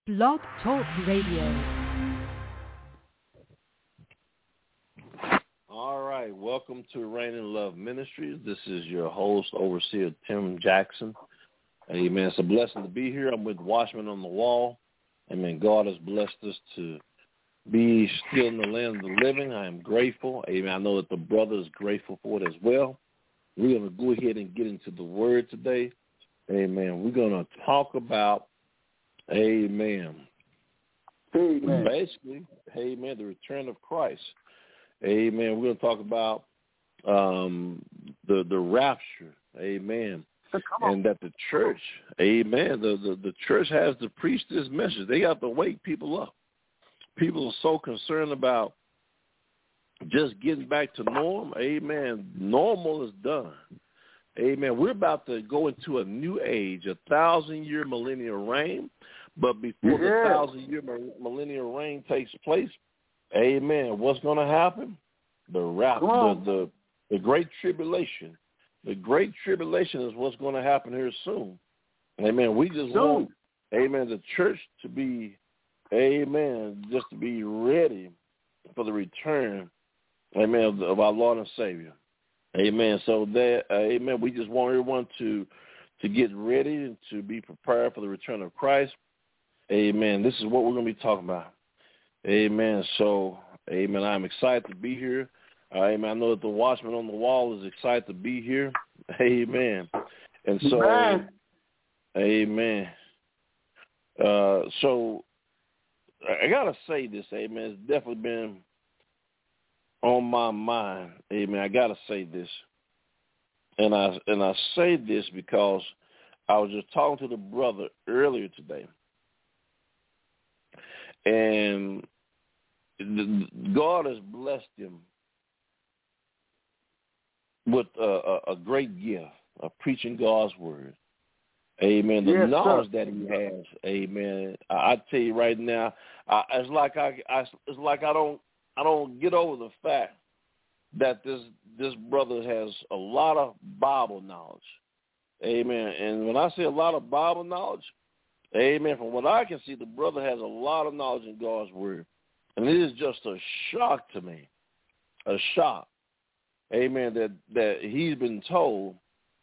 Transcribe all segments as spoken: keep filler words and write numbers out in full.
Blog Talk Radio. All right, welcome to Reign in Love Ministries. This is your host, Overseer Tim Jackson. Amen. It's a blessing to be here. I'm with Watchmen on the Wall. Amen. God has blessed us to be still in the land of the living. I am grateful. Amen. I know that the brother is grateful for it as well. We're going to go ahead and get into the word today. Amen. We're going to talk about, amen, Amen. basically, amen, the return of Christ. Amen. We're going to talk about um, the the rapture. Amen. And that the church, amen, the, the, the church has to preach this message. They have to wake people up. People are so concerned about just getting back to norm. Amen. Normal is done. Amen. We're about to go into a new age, a thousand-year millennial reign. But before yeah. the thousand-year millennial reign takes place, amen, what's going to happen? The rapture, the, the, the great tribulation. The great tribulation is what's going to happen here soon. Amen. We just soon. want, amen, the church to be, amen, just to be ready for the return, amen, of, the, of our Lord and Savior. Amen. So that, uh, amen, we just want everyone to to get ready and to be prepared for the return of Christ. Amen. This is what we're going to be talking about. Amen. So, amen, I'm excited to be here. Uh, amen. I know that the Watchman on the Wall is excited to be here. Amen. And so, amen. amen. Uh, so, I got to say this, amen. It's definitely been on my mind. Amen. I got to say this. And I and I say this because I was just talking to the brother earlier today. And God has blessed him with a, a, a great gift of preaching God's word. Amen. The yes, knowledge sir. that he has. Amen. I, I tell you right now, I, it's like I, I, it's like I don't, I don't get over the fact that this this brother has a lot of Bible knowledge. Amen. And when I say a lot of Bible knowledge, amen, from what I can see, the brother has a lot of knowledge in God's word. And it is just a shock to me, a shock, amen, that, that he's been told,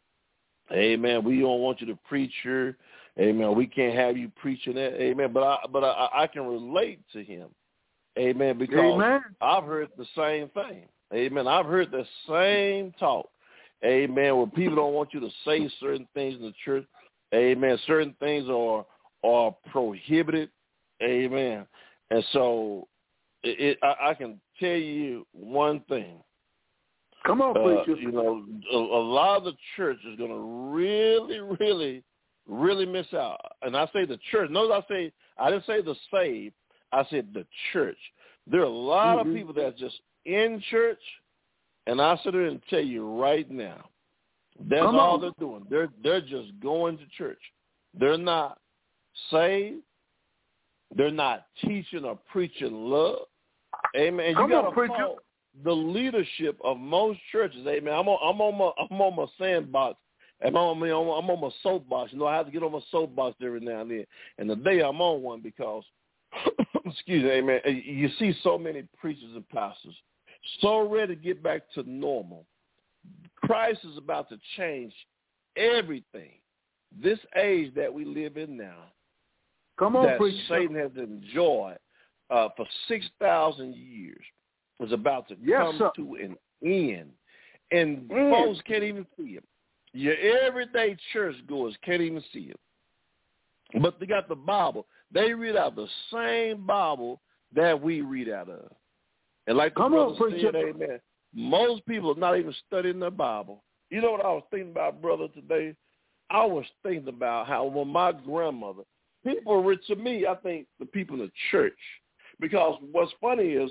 amen, we don't want you to preach here, amen, we can't have you preaching that, amen, but I but I, I can relate to him, amen, because amen. I've heard the same thing, amen, I've heard the same talk, amen, where people don't want you to say certain things in the church, amen, certain things are are prohibited, amen, and so it, it, I, I can tell you one thing. Come on, uh, preacher. You know, a, a lot of the church is going to really, really, really miss out. And I say the church. Notice I say, I didn't say the saved. I said the church. There are a lot mm-hmm. of people that's just in church, and I sit there and tell you right now, that's Come all on. they're doing. They're they're just going to church. They're not saved. They're not teaching or preaching love. Amen. Come you got on, to preacher. follow the leadership of most churches. Amen. I'm on, I'm on my I'm on my sandbox. I'm on, I'm on my soapbox. You know, I have to get on my soapbox every now and then. And today I'm on one because, excuse me, amen, you see so many preachers and pastors so ready to get back to normal. Christ is about to change everything. This age that we live in now, Come on, that preacher. Satan has enjoyed uh, for six thousand years, is about to yes, come sir. to an end. And Mm. folks can't even see it. Your everyday churchgoers can't even see it. But they got the Bible. They read out the same Bible that we read out of. And like the Come brother on, preacher. said, amen, most people are not even studying the Bible. You know what I was thinking about, brother, today? I was thinking about how when my grandmother, people were to me, I think the people in the church, because what's funny is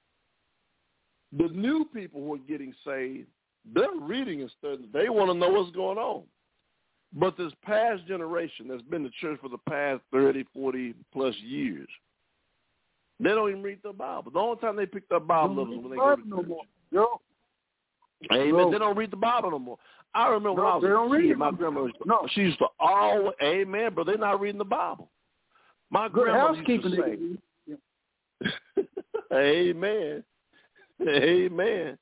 the new people who are getting saved, they're reading and studying. They want to know what's going on. But this past generation that's been in the church for the past thirty, forty plus years, they don't even read the Bible. The only time they pick up Bible is when they go to church. No more. Yo. Amen. No. They don't read the Bible no more. I remember No, when I they don't was a read kid, it. my grandmother, No. she used to always, amen, but they're not reading the Bible. My Good grandmother housekeeping. used to say, Amen. Amen.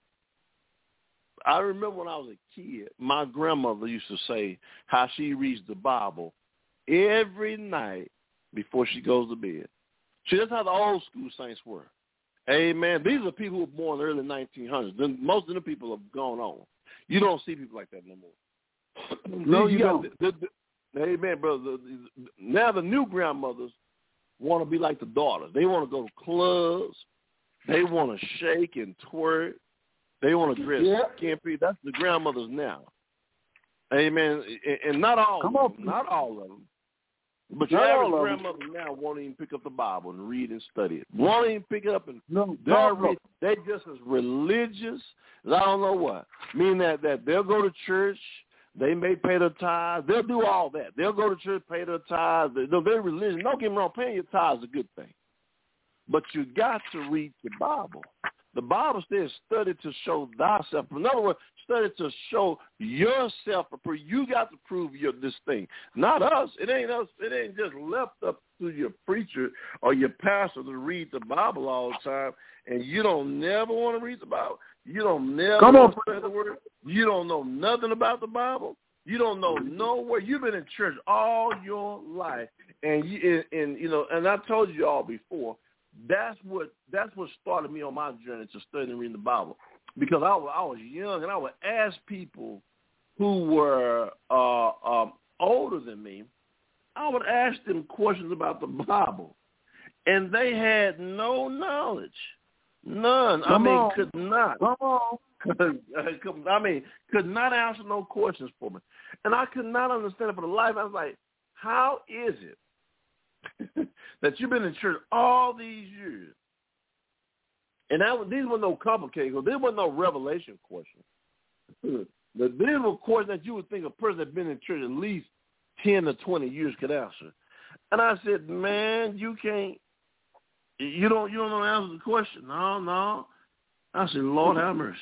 I remember when I was a kid, my grandmother used to say how she reads the Bible every night before she goes to bed. See, that's how the old school saints were. Amen. These are people who were born in the early nineteen hundreds. Most of the people have gone on. You don't see people like that no more. No, you, you don't. Got, the, the, amen, brother. Now the new grandmothers want to be like the daughters. They want to go to clubs. They want to shake and twerk. They want to dress yeah. skimpy. That's the grandmothers now. Amen. And not all Come of on. them. Not all of them. But your average grandmother now won't even pick up the Bible and read and study it. Won't even pick it up and no, they're, re- they just as religious as I don't know what. Meaning that, that they'll go to church, they may pay their tithes, they'll do all that. They'll go to church, pay their tithes. They're very religious. Don't get me wrong, paying your tithes is a good thing. But you got to read the Bible. The Bible says study to show thyself. In other words, study to show yourself. You got to prove your this thing, not us. It ain't us. It ain't just left up to your preacher or your pastor to read the Bible all the time, and you don't never want to read the Bible. You don't never Come want on. to study the Word. You don't know nothing about the Bible. You don't know nowhere. You've been in church all your life, and you and, and you know. And I told you all before. That's what that's what started me on my journey to study and read the Bible, because I was I was young and I would ask people who were uh, um, older than me. I would ask them questions about the Bible, and they had no knowledge, none. Come I mean, on. could not. Come on. I mean, could not answer no questions for me, and I could not understand it for the life. I was like, how is it that you've been in church all these years, and that was, these were no complicated, there were no revelation questions. These were questions that you would think a person that had been in church at least ten to twenty years could answer. And I said, man, you can't, you don't, you don't know the answer to the question. No, no. I said, Lord have mercy.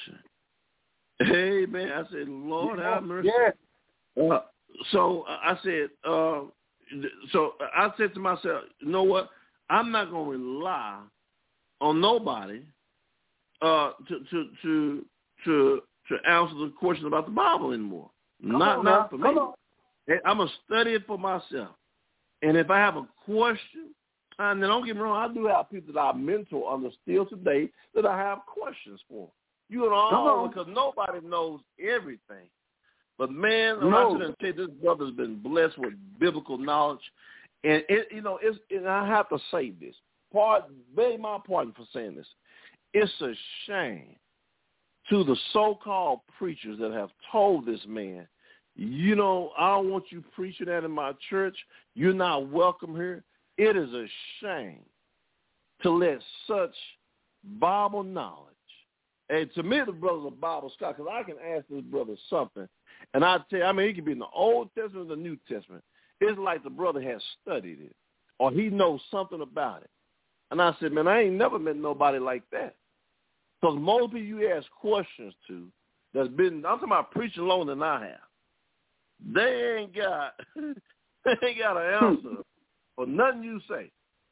Amen. I said, Lord yeah. have mercy. Yeah. Uh, so I said, uh, So I said to myself, you know what? I'm not going to rely on nobody uh, to to to to to answer the question about the Bible anymore. Come not on, not for Come me. on. I'm gonna study it for myself. And if I have a question, and then don't get me wrong, I do have people that I mentor under still today that I have questions for. You know, because nobody knows everything. But, man, no. I shouldn't say this brother's been blessed with biblical knowledge. And, it, you know, it's, and I have to say this. Part, beg my pardon for saying this. It's a shame to the so-called preachers that have told this man, you know, I don't want you preaching that in my church. You're not welcome here. It is a shame to let such Bible knowledge. And to me, the brother's a Bible scholar, because I can ask this brother something. And I tell you, I mean, it could be in the Old Testament or the New Testament. It's like the brother has studied it, or he knows something about it. And I said, man, I ain't never met nobody like that. Because most people you ask questions to that's been, I'm talking about preaching longer than I have. They ain't got, they ain't got an answer for nothing you say.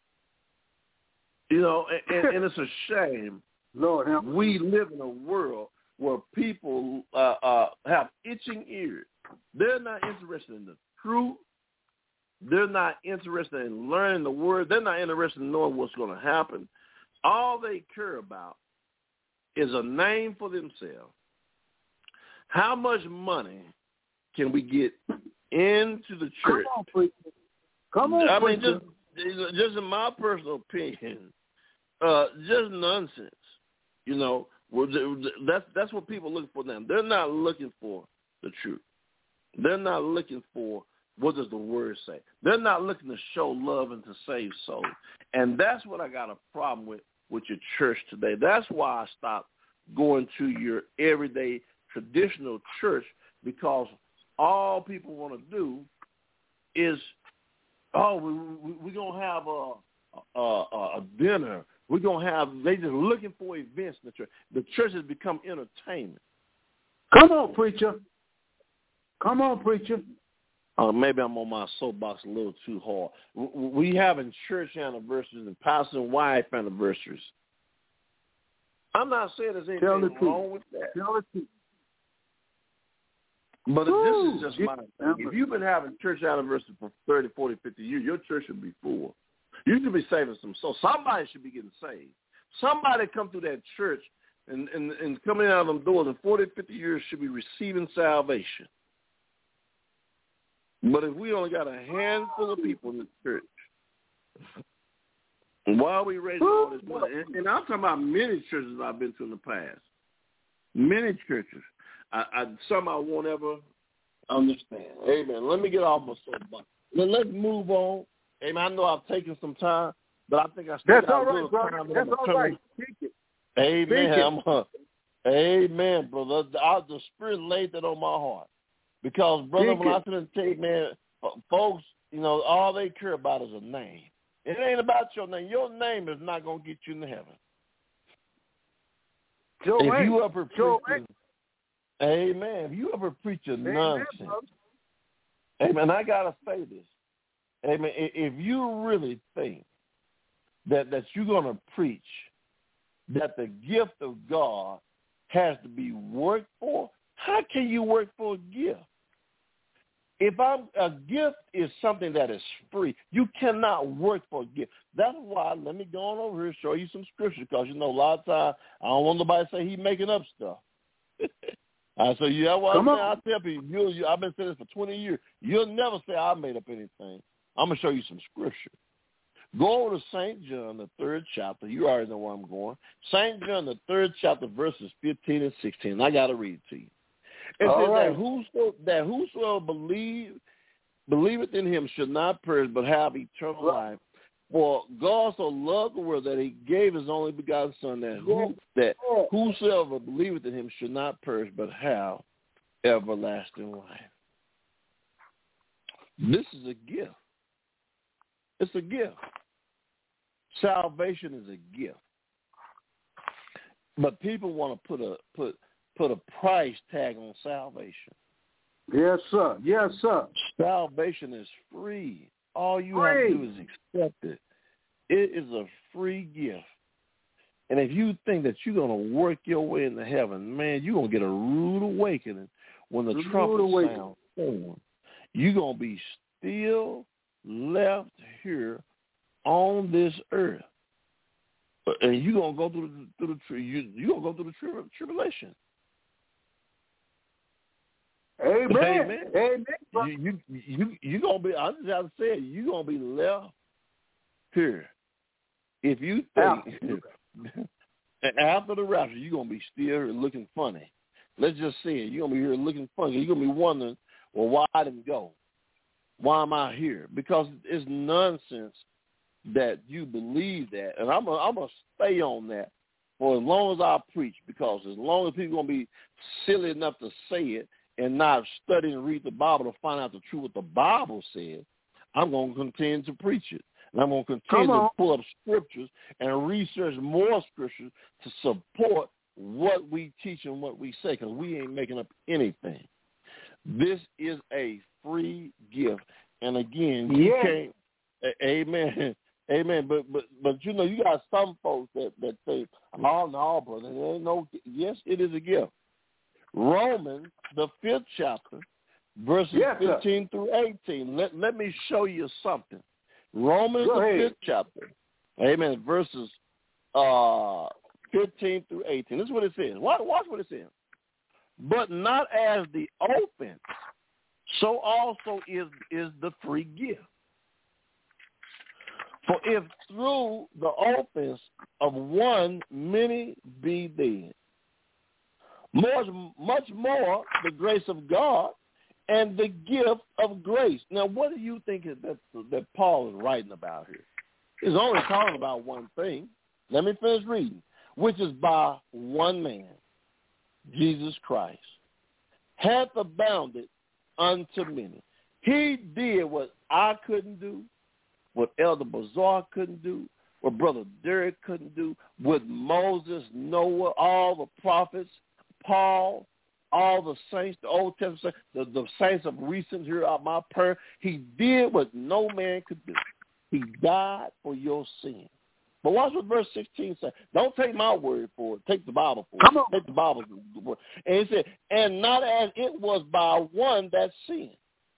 You know, and, and, and it's a shame. Lord help. We live in a world where people uh, uh, have itching ears. They're not interested in the truth. They're not interested in learning the word. They're not interested in knowing what's going to happen. All they care about is a name for themselves. How much money can we get into the church? Come on, preacher. Come on, I preacher. mean, just, just in my personal opinion, uh, just nonsense. You know, that's that's what people look for now. They're not looking for the truth. They're not looking for what does the word say. They're not looking to show love and to save souls. And that's what I got a problem with with your church today. That's why I stopped going to your everyday traditional church, because all people want to do is, oh, we, we, we're going to have a, a, a dinner. We're going to have, they just looking for events in the church. The church has become entertainment. Come on, preacher. Come on, preacher. Uh, maybe I'm on my soapbox a little too hard. We having church anniversaries and pastor and wife anniversaries. I'm not saying there's anything wrong truth. with that. Tell the truth. But if this is just my thing. If you've been having church anniversaries for thirty, forty, fifty years, your church should be full. You should be saving some souls. Somebody should be getting saved. Somebody come through that church and, and, and coming out of them doors in forty, fifty years should be receiving salvation. But if we only got a handful of people in the church, why are we raising all this money? And, and I'm talking about many churches I've been to in the past. Many churches. I, I some I won't ever understand. Amen. Let me get off my soapbox. Let's move on. Amen. I know I've taken some time, but I think I still That's got all a little right, brother. time. That's all right. Speak it. Amen. Speak it. I'm, uh, amen, brother. I, the Spirit laid that on my heart. Because, brother, Speak when it. I said to you, man, folks, you know, all they care about is a name. It ain't about your name. Your name is not going to get you into heaven. Joe if Wayne. you ever Joe preaching, amen, if you ever preach a Amen, nonsense, brother. amen, I got to say this. Amen, if you really think that, that you're going to preach that the gift of God has to be worked for, how can you work for a gift? If I'm, a gift is something that is free. You cannot work for a gift. That's why, let me go on over here and show you some scripture, because, you know, a lot of times I don't want nobody to say he's making up stuff. uh, so, yeah, well, Come I, on. I tell people, you, you, I've been saying this for twenty years. You'll never say I made up anything. I'm going to show you some scripture. Go over to Saint John, the third chapter. You already know where I'm going. Saint John, the third chapter, verses fifteen and sixteen. I got to read it to you. It All says right. that whosoever, that whosoever believe, believeth in him should not perish but have eternal life. For God so loved the world that he gave his only begotten Son, that, who, that whosoever believeth in him should not perish but have everlasting life. This is a gift. It's a gift. Salvation is a gift. But people want to put a put put a price tag on salvation. Yes, sir. Yes, sir. Salvation is free. All you Free. have to do is accept it. It is a free gift. And if you think that you're going to work your way into heaven, man, you're going to get a rude awakening when the Rude trumpet awakening. sounds. You're going to be still left here on this earth. And you're going to go through the, through the you, you're going to go through the tri- tribulation. Amen. Amen. Amen. You you you you gonna be. I just have to say it. You gonna be left here. If you think after the rapture, you're gonna be still here looking funny. Let's just say it. You're gonna be here looking funny. You're gonna be wondering, well, why I didn't go? Why am I here? Because it's nonsense that you believe that, and I'm gonna, I'm gonna stay on that for as long as I preach. Because as long as people gonna be silly enough to say it and not study and read the Bible to find out the truth what the Bible says, I'm going to continue to preach it. And I'm going to continue to pull up scriptures and research more scriptures to support what we teach and what we say, because we ain't making up anything. This is a free gift. And again, you Yes. can't, a- amen, amen. But, but, but you know, you got some folks that, that say, oh, no, brother, there ain't no, yes, it is a gift. Romans, the fifth chapter, verses yes, fifteen through eighteen. Let, let me show you something. Romans, Go the ahead. fifth chapter, amen, verses uh, fifteen through eighteen. This is what it says. Watch, watch what it says. But not as the offense, so also is, is the free gift. For if through the offense of one many be dead, Much, much more the grace of God and the gift of grace. Now, what do you think that that Paul is writing about here? He's only talking about one thing. Let me finish reading. Which is by one man, Jesus Christ, hath abounded unto many. He did what I couldn't do, what Elder Bazar couldn't do, what Brother Derek couldn't do, what Moses, Noah, all the prophets, Paul, all the saints, the Old Testament, the, the saints of recent here out my prayer. He did what no man could do. He died for your sin. But watch what verse sixteen says. Don't take my word for it. Take the Bible for it. Come on. Take the Bible for it. And it said, and not as it was by one that sinned,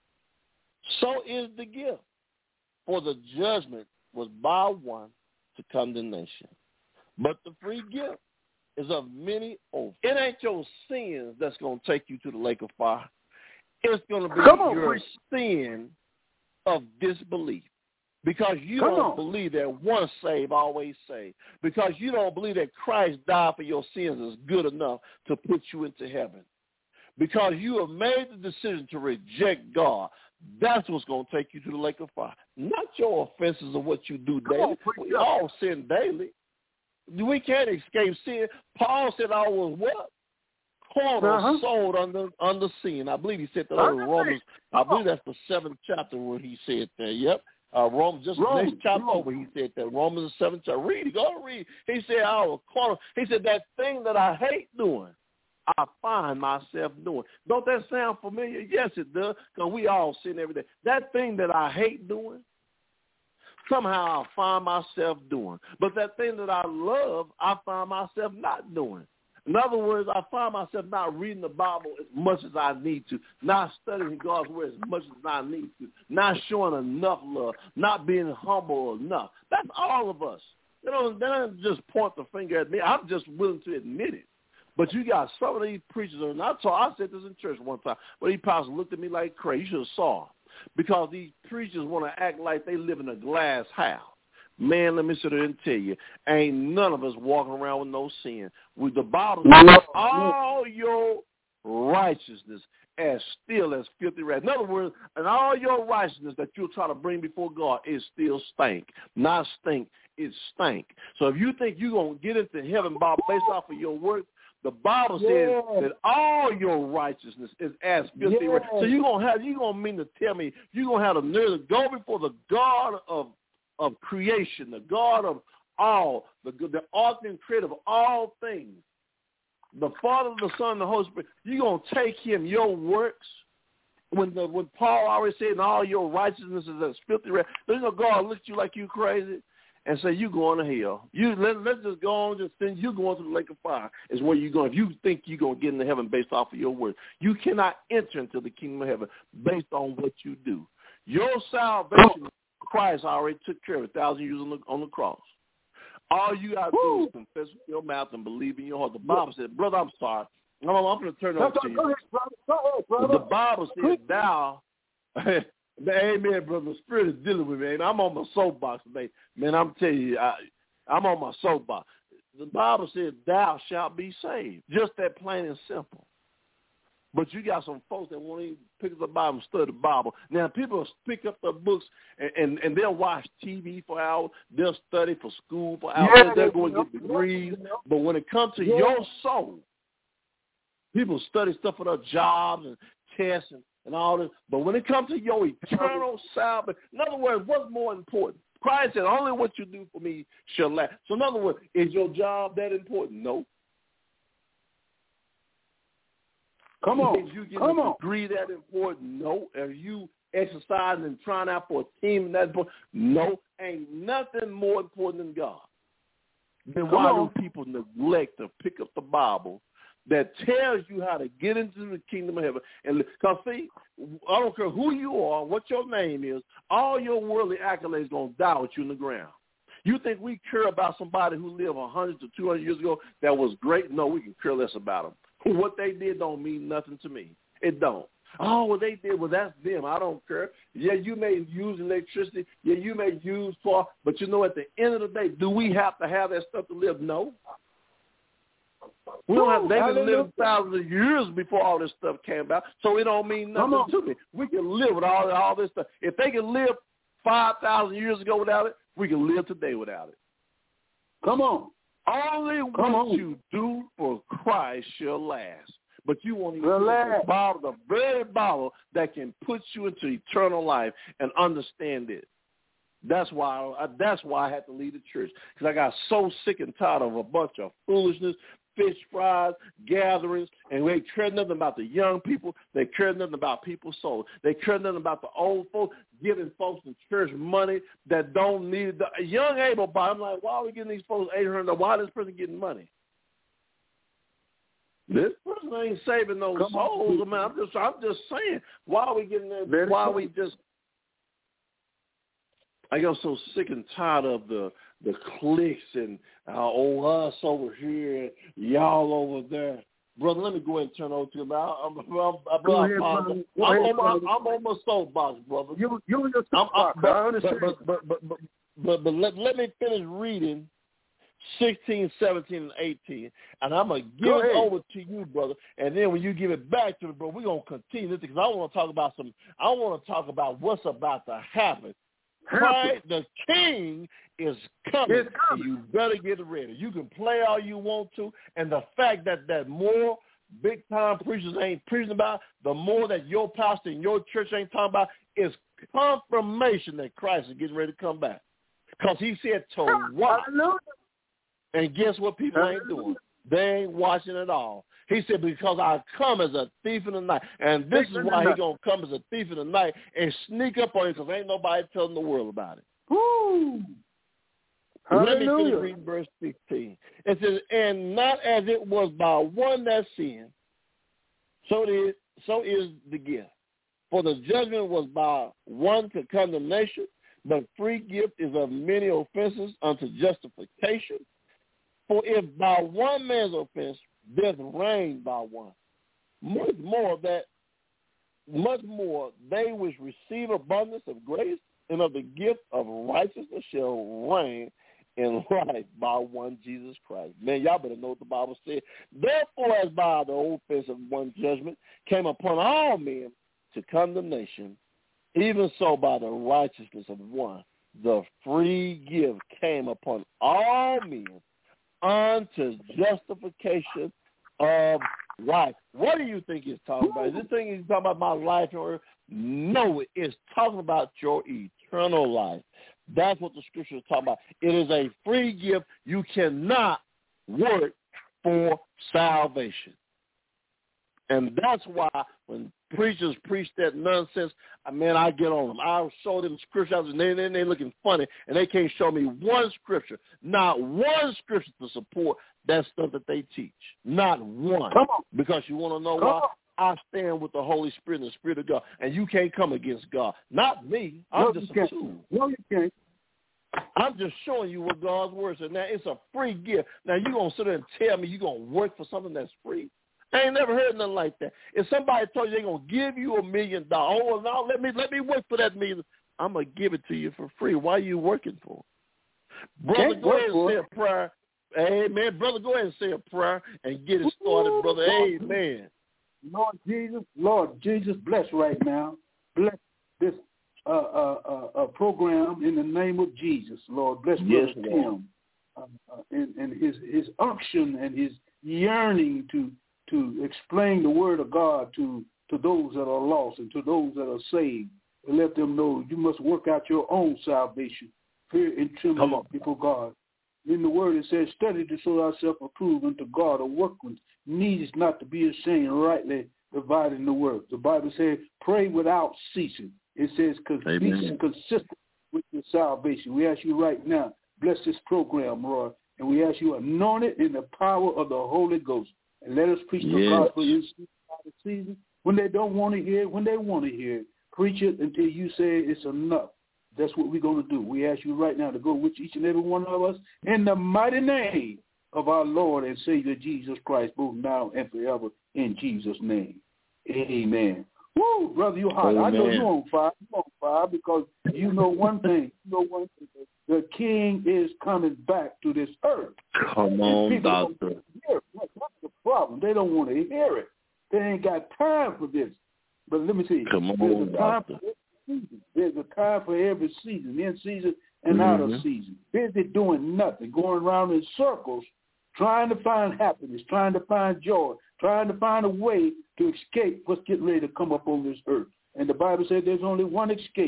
so is the gift. For the judgment was by one to condemnation. But the free gift is of many over. It ain't your sins that's going to take you to the lake of fire. It's going to be on, your preach. sin of disbelief. Because you Come don't on. believe that once saved, always saved. Because you don't believe that Christ died for your sins is good enough to put you into heaven. Because you have made the decision to reject God. That's what's going to take you to the lake of fire. Not your offenses of what you do Come daily. on, preach We up. all sin daily. We can't escape sin. Paul said I was what? Corner Uh-huh. sold under under sin. I believe he said that over Romans. I believe that's the seventh chapter where he said that. Yep. Uh, Romans, just Romans, next chapter Romans. over, he said that. Romans the seventh chapter. Read it. Go read. He said I was corner. He said that thing that I hate doing, I find myself doing. Don't that sound familiar? Yes, it does, because we all sin every day. That thing that I hate doing, somehow I find myself doing. But that thing that I love, I find myself not doing. In other words, I find myself not reading the Bible as much as I need to, not studying God's word as much as I need to, not showing enough love, not being humble enough. That's all of us. They don't, they don't just point the finger at me. I'm just willing to admit it. But you got some of these preachers, and I told, I said this in church one time, but these pastors looked at me like crazy. You should have saw. Because these preachers want to act like they live in a glass house. Man, let me sit there and tell you, ain't none of us walking around with no sin. With the Bible says all your righteousness as still as filthy rags. In other words, and all your righteousness that you'll try to bring before God is still stank. Not stink, it's stank. So if you think you're going to get into heaven by based off of your work, the Bible says Yeah. that all your righteousness is as filthy Yeah. rags. So you're going to have, you're going to mean to tell me you're going to have the nerve to go before the God of of creation, the God of all, the the author and creator of all things, the Father, the Son, and the Holy Spirit. You're going to take him, your works, when the, when Paul already said, and all your righteousness is as filthy rags. There's no God look at you like you crazy and say, you going to hell. You let, let's just go on, just think you going to the lake of fire is where you're going. If you think you're going to get into heaven based off of your works, you cannot enter into the kingdom of heaven based on what you do. Your salvation, Christ already took care of a thousand years on the, on the cross. All you got to do is confess with your mouth and believe in your heart. The Bible said, brother, I'm sorry. I'm, I'm going to turn it over to you. Go ahead, brother. Go ahead, brother. The Bible said, thou, amen, brother, the Spirit is dealing with me. Man. I'm on my soapbox today. Man, I'm telling you, I, I'm on my soapbox. The Bible said, thou shalt be saved. Just that plain and simple. But you got some folks that won't even pick up the Bible and study the Bible. Now, people pick up the books, and, and, and they'll watch T V for hours. They'll study for school for hours. Yeah, They'll go and yeah, get degrees. yeah. But when it comes to Yeah. your soul, people study stuff for their jobs and tests and, and all this. But when it comes to your eternal salvation, in other words, what's more important? Christ said, only what you do for me shall last. So in other words, is your job that important? No. Come on. Is you get Come a on. degree that important? No. Are you exercising and trying out for a team that's important? No. Ain't nothing more important than God. Then Come why on. do people neglect to pick up the Bible that tells you how to get into the kingdom of heaven? And because see, I don't care who you are, what your name is, all your worldly accolades gonna die with you in the ground. You think we care about somebody who lived one hundred to two hundred years ago that was great? No, we can care less about them. What they did don't mean nothing to me. It don't. Oh, what they did, well, that's them. I don't care. Yeah, you may use electricity. Yeah, you may use power. But, you know, at the end of the day, do we have to have that stuff to live? No. We don't have. They've been living thousands of years before all this stuff came about, so it don't mean nothing to me. We can live with all, all this stuff. If they can live five thousand years ago without it, we can live today without it. Come on. Only Come what on. you do for Christ shall last. But you want to use Relax. the Bible, the very Bible that can put you into eternal life and understand it. That's why I, that's why I had to leave the church, because I got so sick and tired of a bunch of foolishness, fish fries, gatherings, and they care nothing about the young people. They care nothing about people's souls. They care nothing about the old folks, giving folks in church money that don't need it. The young able body, I'm like, why are we getting these folks eight hundred dollars? Why is this person getting money? This person ain't saving those Come souls. On. I mean, I'm just, I'm just saying, why are we getting that? Very why are we just? I get so sick and tired of the the cliques and uh, oh us over here, y'all over there, brother. Let me go ahead and turn over to you. I'm, I'm, I'm, I'm, go I'm, ahead, I'm, brother. I'm, I'm, on, I'm on my soapbox, brother. You you on your soapbox. But, I understand. But but but but, but, but let, let me finish reading sixteen, seventeen, and eighteen, and I'm going to give Go it ahead. over to you, brother, and then when you give it back to me, bro, we're going to continue this because I want to talk about some, I want to talk about what's about to happen. Christ, the King is coming, it's coming. and you better get ready. You can play all you want to, and the fact that, that more big-time preachers ain't preaching about, the more that your pastor and your church ain't talking about, is confirmation that Christ is getting ready to come back. Because he said to watch. And guess what people ain't doing? They ain't watching at all. He said, because I come as a thief in the night. And this is why he's going to come as a thief in the night and sneak up on you because ain't nobody telling the world about it. Woo. Let me finish reading verse sixteen. It says, and not as it was by one that sinned, so it is, so is the gift. For the judgment was by one to condemnation, but free gift is of many offenses unto justification. For if by one man's offense death reigned by one, much more that much more they which receive abundance of grace and of the gift of righteousness shall reign in life by one Jesus Christ. Man, y'all better know what the Bible said. Therefore, as by the offense of one judgment came upon all men to condemnation, even so by the righteousness of one the free gift came upon all men unto justification of life. What do you think he's talking about? Is this thing he's talking about my life? Or no, it's talking about your eternal life. That's what the scripture is talking about. It is a free gift. You cannot work for salvation. And that's why when preachers preach that nonsense, I mean, I get on them. I'll show them scriptures, and then they, they're looking funny, and they can't show me one scripture, not one scripture to support that stuff that they teach. Not one. Come on. Because you want to know Come why? on. I stand with the Holy Spirit and the Spirit of God, and you can't come against God. Not me. I'm no, just a can't. tool. No, you can't. I'm just showing you what God's word says. Now, it's a free gift. Now, you're going to sit there and tell me you're going to work for something that's free? I ain't never heard nothing like that. If somebody told you they're going to give you a million dollars, oh, no, let me let me work for that million, I'm going to give it to you for free. Why are you working for it? Brother, Can't go ahead and say it. a prayer. Amen. Brother, go ahead and say a prayer and get it started, brother. Amen. Lord Jesus, Lord Jesus, bless right now. Bless this uh, uh, uh, uh, program in the name of Jesus, Lord. Bless Yes, Brother Lord. Tim uh, uh, and, and his, his unction and his yearning to to explain the word of God to, to those that are lost and to those that are saved, and let them know you must work out your own salvation, fear and trembling before God. In the word it says, study to show ourselves approved unto God, a workman needs not to be ashamed, rightly dividing the word. The Bible says, pray without ceasing. It says, be consistent with your salvation. We ask you right now, bless this program, Lord, and we ask you anoint it in the power of the Holy Ghost. And let us preach the yes. gospel in the season. When they don't want to hear it, when they want to hear it, preach it until you say it's enough. That's what we're going to do. We ask you right now to go with each and every one of us in the mighty name of our Lord and Savior Jesus Christ, both now and forever, in Jesus' name. Amen. Woo, brother, you're hot. Amen. I know you're on fire. You're on fire because you know one thing. You know one thing. The King is coming back to this earth. Come on, doctor. What's the problem? They don't want to hear it. They ain't got time for this. But let me see. Come on, There's a time doctor. for every season. There's a time for every season, in season and mm-hmm. out of season. Busy doing nothing, going around in circles, trying to find happiness, trying to find joy, trying to find a way to escape what's getting ready to come up on this earth. And the Bible said there's only one escape,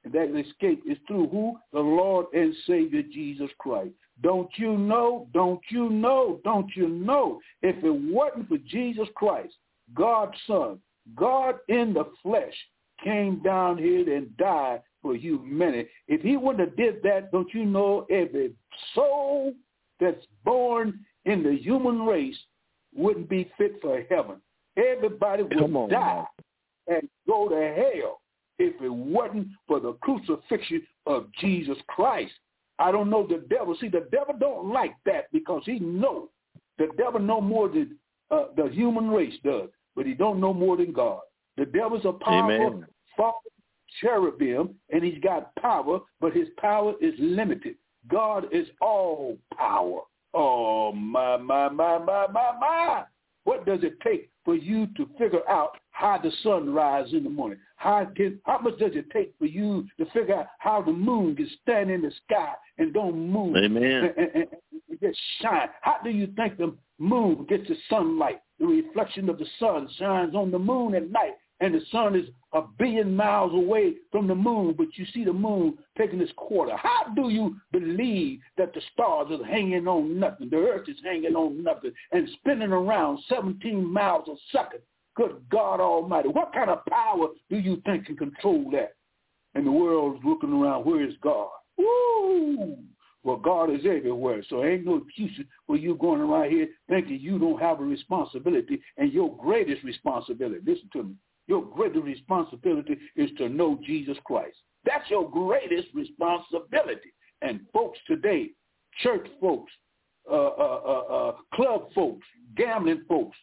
And that escape is through who? The Lord and Savior Jesus Christ. Don't you know, don't you know, don't you know, if it wasn't for Jesus Christ, God's Son, God in the flesh, came down here and died for humanity. If he wouldn't have did that, don't you know, every soul that's born in the human race wouldn't be fit for heaven. Everybody would on, die man. and go to hell if it wasn't for the crucifixion of Jesus Christ. I don't know the devil. See, the devil don't like that because he knows. The devil know more than uh, the human race does, but he don't know more than God. The devil's a powerful fallen cherubim, and he's got power, but his power is limited. God is all power. Oh, my, my, my, my, my, my. What does it take for you to figure out how the sun rises in the morning? How can, how much does it take for you to figure out how the moon can stand in the sky and don't move? Amen. And, and, and, and just shine. How do you think the moon gets the sunlight? The reflection of the sun shines on the moon at night, and the sun is a billion miles away from the moon, but you see the moon taking its quarter. How do you believe that the stars are hanging on nothing, the earth is hanging on nothing, and spinning around seventeen miles a second? Good God Almighty. What kind of power do you think can control that? And the world's looking around, where is God? Woo! Well, God is everywhere, so ain't no excuse for you going around here thinking you don't have a responsibility, and your greatest responsibility, listen to me, your greatest responsibility is to know Jesus Christ. That's your greatest responsibility. And folks today, church folks, uh, uh, uh, uh, club folks, gambling folks,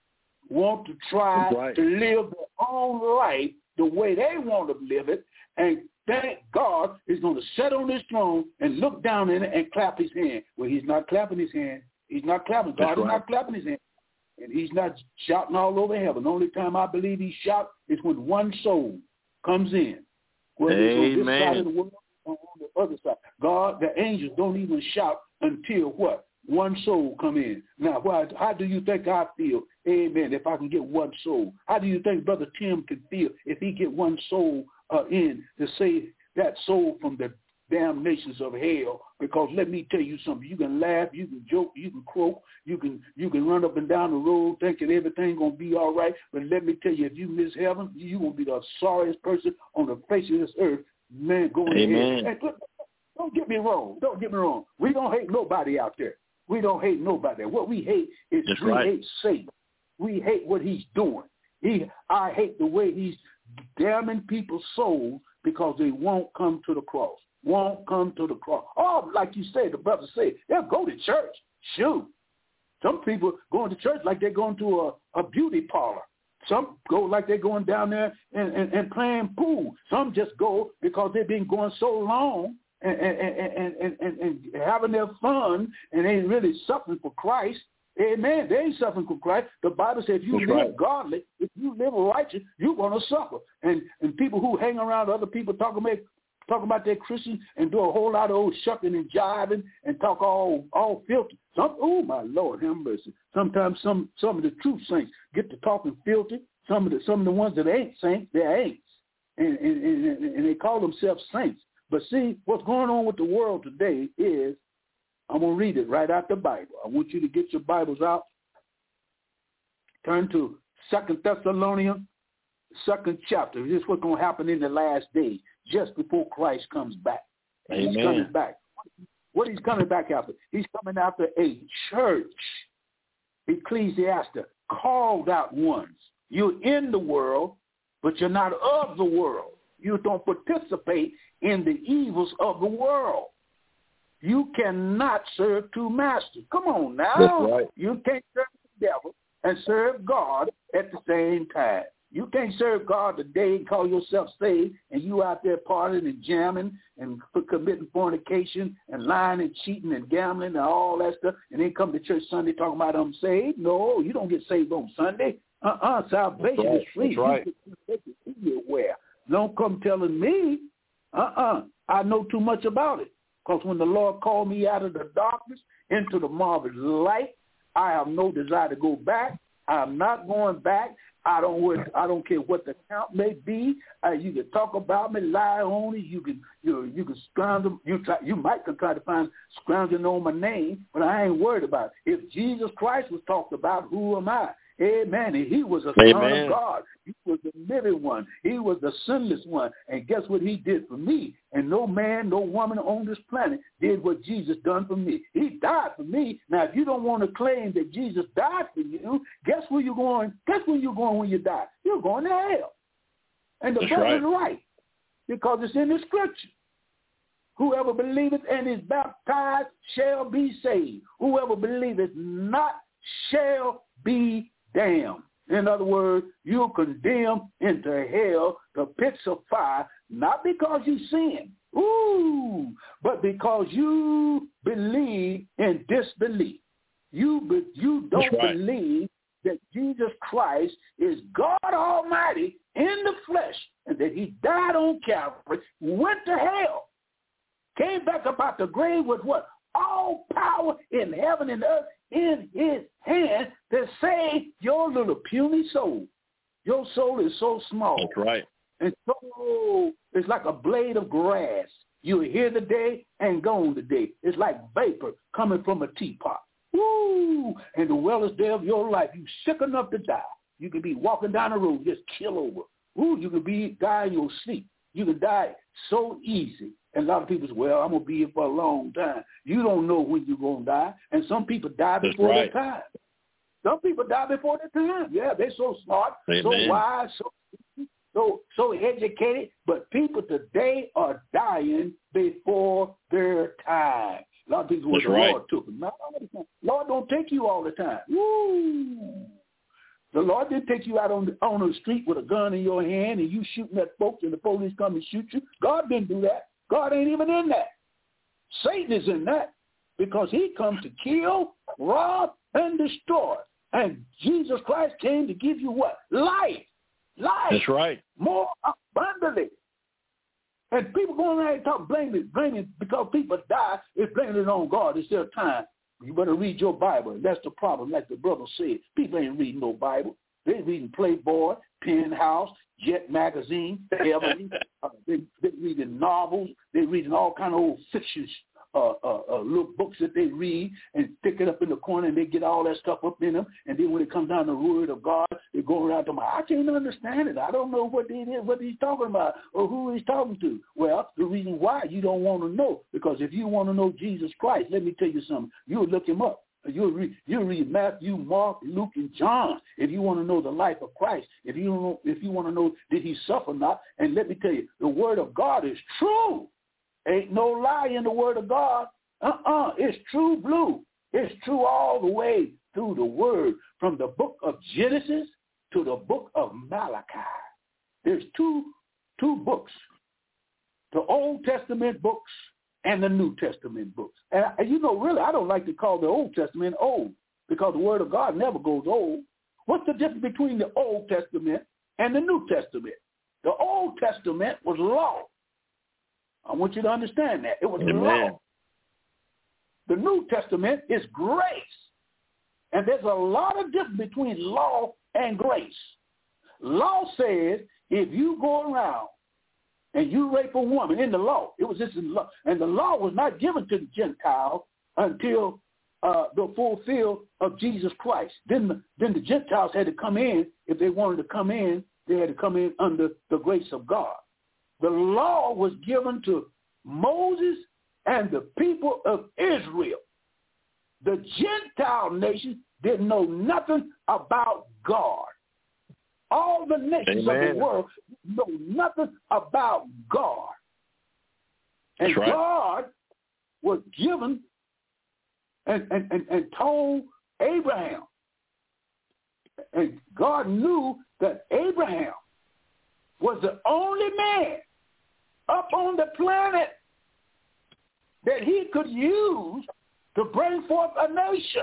want to try right. to live their own life the way they want to live it, and thank God is going to sit on his throne and look down in it and clap his hand. Well, he's not clapping his hand. He's not clapping. God That's is right. not clapping his hand. And he's not shouting all over heaven. The only time I believe he shouts is when one soul comes in. Whether it's on this side of the world or on the other side. God, the angels don't even shout until what? One soul come in. Now, why, how do you think I feel, amen, if I can get one soul? How do you think Brother Tim can feel if he get one soul uh, in to save that soul from the damnations of hell? Because let me tell you something, you can laugh, you can joke, you can croak, you can you can run up and down the road thinking everything's going to be all right, but let me tell you, if you miss heaven, you're going to be the sorriest person on the face of this earth, man, going Amen. ahead. And look, don't get me wrong, don't get me wrong, we don't hate nobody out there. We don't hate nobody. What we hate is That's we right. hate Satan. We hate what he's doing. He, I hate the way he's damning people's souls because they won't come to the cross. Won't come to the cross. Oh, like you said, the brother said, they'll go to church. Shoot. Some people going to church like they're going to a, a beauty parlor. Some go like they're going down there and, and, and playing pool. Some just go because they've been going so long and, and, and, and, and, and having their fun and ain't really suffering for Christ. Amen. They ain't suffering for Christ. The Bible says if you That's live right. godly, if you live righteous, you're going to suffer. And and people who hang around other people talking about, talking about their Christians and do a whole lot of old shucking and jiving and talk all all filthy. Some, oh, my Lord, have mercy. Sometimes some, some of the true saints get to talking filthy. Some of the some of the ones that ain't saints, they're ain'ts. And, and, and, and they call themselves saints. But see, what's going on with the world today is, I'm going to read it right out the Bible. I want you to get your Bibles out. Turn to Second Thessalonians, second chapter. This is what's going to happen in the last days, just before Christ comes back. And Amen. He's coming back. What he's coming back after? He's coming after a church, ecclesiastic, called out ones. You're in the world, but you're not of the world. You don't participate in the evils of the world. You cannot serve two masters. Come on now. That's right. You can't serve the devil and serve God at the same time. You can't serve God today and call yourself saved, and you out there partying and jamming and committing fornication and lying and cheating and gambling and all that stuff, and then come to church Sunday talking about I'm saved. No, you don't get saved on Sunday. Uh-uh, salvation right. is free. That's right. You get where. Don't come telling me, uh-uh, I know too much about it. Because when the Lord called me out of the darkness into the marvelous light, I have no desire to go back. I'm not going back. I don't worry, I don't care what the count may be. Uh, you can talk about me, lie on me. You can you you can scrounge. You try. You might try to find scrounging on my name, but I ain't worried about it. If Jesus Christ was talked about, who am I? Amen. And he was a Amen. son of God. He was the living one. He was the sinless one. And guess what he did for me? And no man, no woman on this planet did what Jesus done for me. He died for me. Now, if you don't want to claim that Jesus died for you, guess where you're going? Guess where you're going when you die? You're going to hell. And the That's Bible right. is right, because it's in the scripture. Whoever believeth and is baptized shall be saved. Whoever believeth not shall be damned. In other words, you're condemned into hell, the pits of fire, not because you sin, ooh, but because you believe in disbelief. You be, you don't right. believe that Jesus Christ is God Almighty in the flesh, and that he died on Calvary, went to hell, came back up out the grave with what? All power in heaven and earth in his hand to save your little puny soul. Your soul is so small. That's right. And so it's like a blade of grass. You're here today and gone today. It's like vapor coming from a teapot. Woo! And the wellest day of your life, you sick enough to die. You could be walking down the road, just kill over. Ooh, you could be die in your sleep. You could die so easy. And a lot of people say, well, I'm going to be here for a long time. You don't know when you're going to die. And some people die That's before right. their time. Some people die before their time. Yeah, they're so smart, Amen. so wise, so, so, so educated. But people today are dying before their time. A lot of people, well, That's the right. Lord took them. No, Lord don't take you all the time. Woo! The Lord didn't take you out on the, on the street with a gun in your hand and you shooting at folks and the police come and shoot you. God didn't do that. God ain't even in that. Satan is in that, because he comes to kill, rob, and destroy. And Jesus Christ came to give you what? Life. Life. That's right. More abundantly. And people going around and talk, blaming it, blaming because people die, it's blaming it on God. It's their time. You better read your Bible. That's the problem, like the brother said. People ain't reading no Bible. They reading Playboy, Penthouse, Jet Magazine, Ebony. uh, they they reading novels. They reading all kind of old fiction uh, uh, uh, little books that they read and stick it up in the corner, and they get all that stuff up in them. And then when it comes down to the word of God, they go around to them. I can't understand it. I don't know what it is, what he's talking about, or who he's talking to. Well, the reason why you don't want to know, because if you want to know Jesus Christ, let me tell you something. You'll look him up. You'll read, you'll read Matthew, Mark, Luke, and John if you want to know the life of Christ. If you know, if you want to know did he suffer or not, and let me tell you, the word of God is true. Ain't no lie in the word of God. Uh-uh. It's true blue. It's true all the way through the word, from the book of Genesis to the book of Malachi. There's two two books, the Old Testament books and the New Testament books. And, and you know, really, I don't like to call the Old Testament old, because the word of God never goes old. What's the difference between the Old Testament and the New Testament? The Old Testament was law. I want you to understand that. It was Amen. law. The New Testament is grace. And there's a lot of difference between law and grace. Law says if you go around and you rape a woman, in the law, it was just in law, and the law was not given to the Gentiles until uh, the fulfill of Jesus Christ. Then, the, then the Gentiles had to come in. If they wanted to come in, they had to come in under the grace of God. The law was given to Moses and the people of Israel. The Gentile nation didn't know nothing about God. All the nations Amen. of the world know nothing about God. And That's right. God was given and, and, and, and told Abraham. And God knew that Abraham was the only man up on the planet that he could use to bring forth a nation.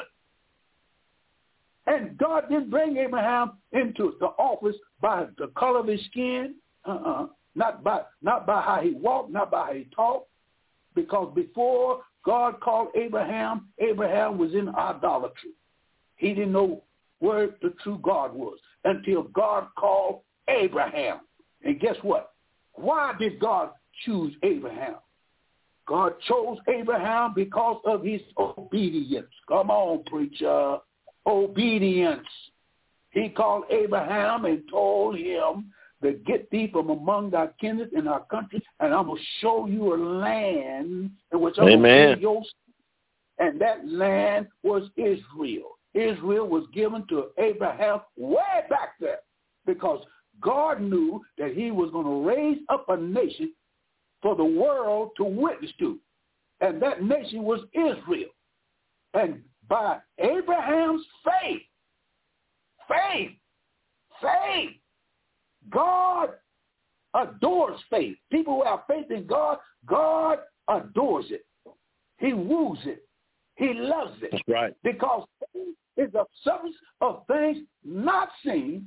And God didn't bring Abraham into the office by the color of his skin, uh-uh. not by not by how he walked, not by how he talked, because before God called Abraham, Abraham was in idolatry. He didn't know where the true God was. until God called Abraham. And guess what? Why did God choose Abraham? God chose Abraham because of his obedience. Come on, preacher. Obedience. He called Abraham and told him to get thee from among thy kindred and our country, and I'm going to show you a land in which I'm going to give your. And that land was Israel. Israel was given to Abraham way back there because God knew that he was going to raise up a nation for the world to witness to. And that nation was Israel. And by Abraham's faith, faith, faith, God adores faith. People who have faith in God, God adores it. He woos it. He loves it. That's right. Because faith is a substance of things not seen,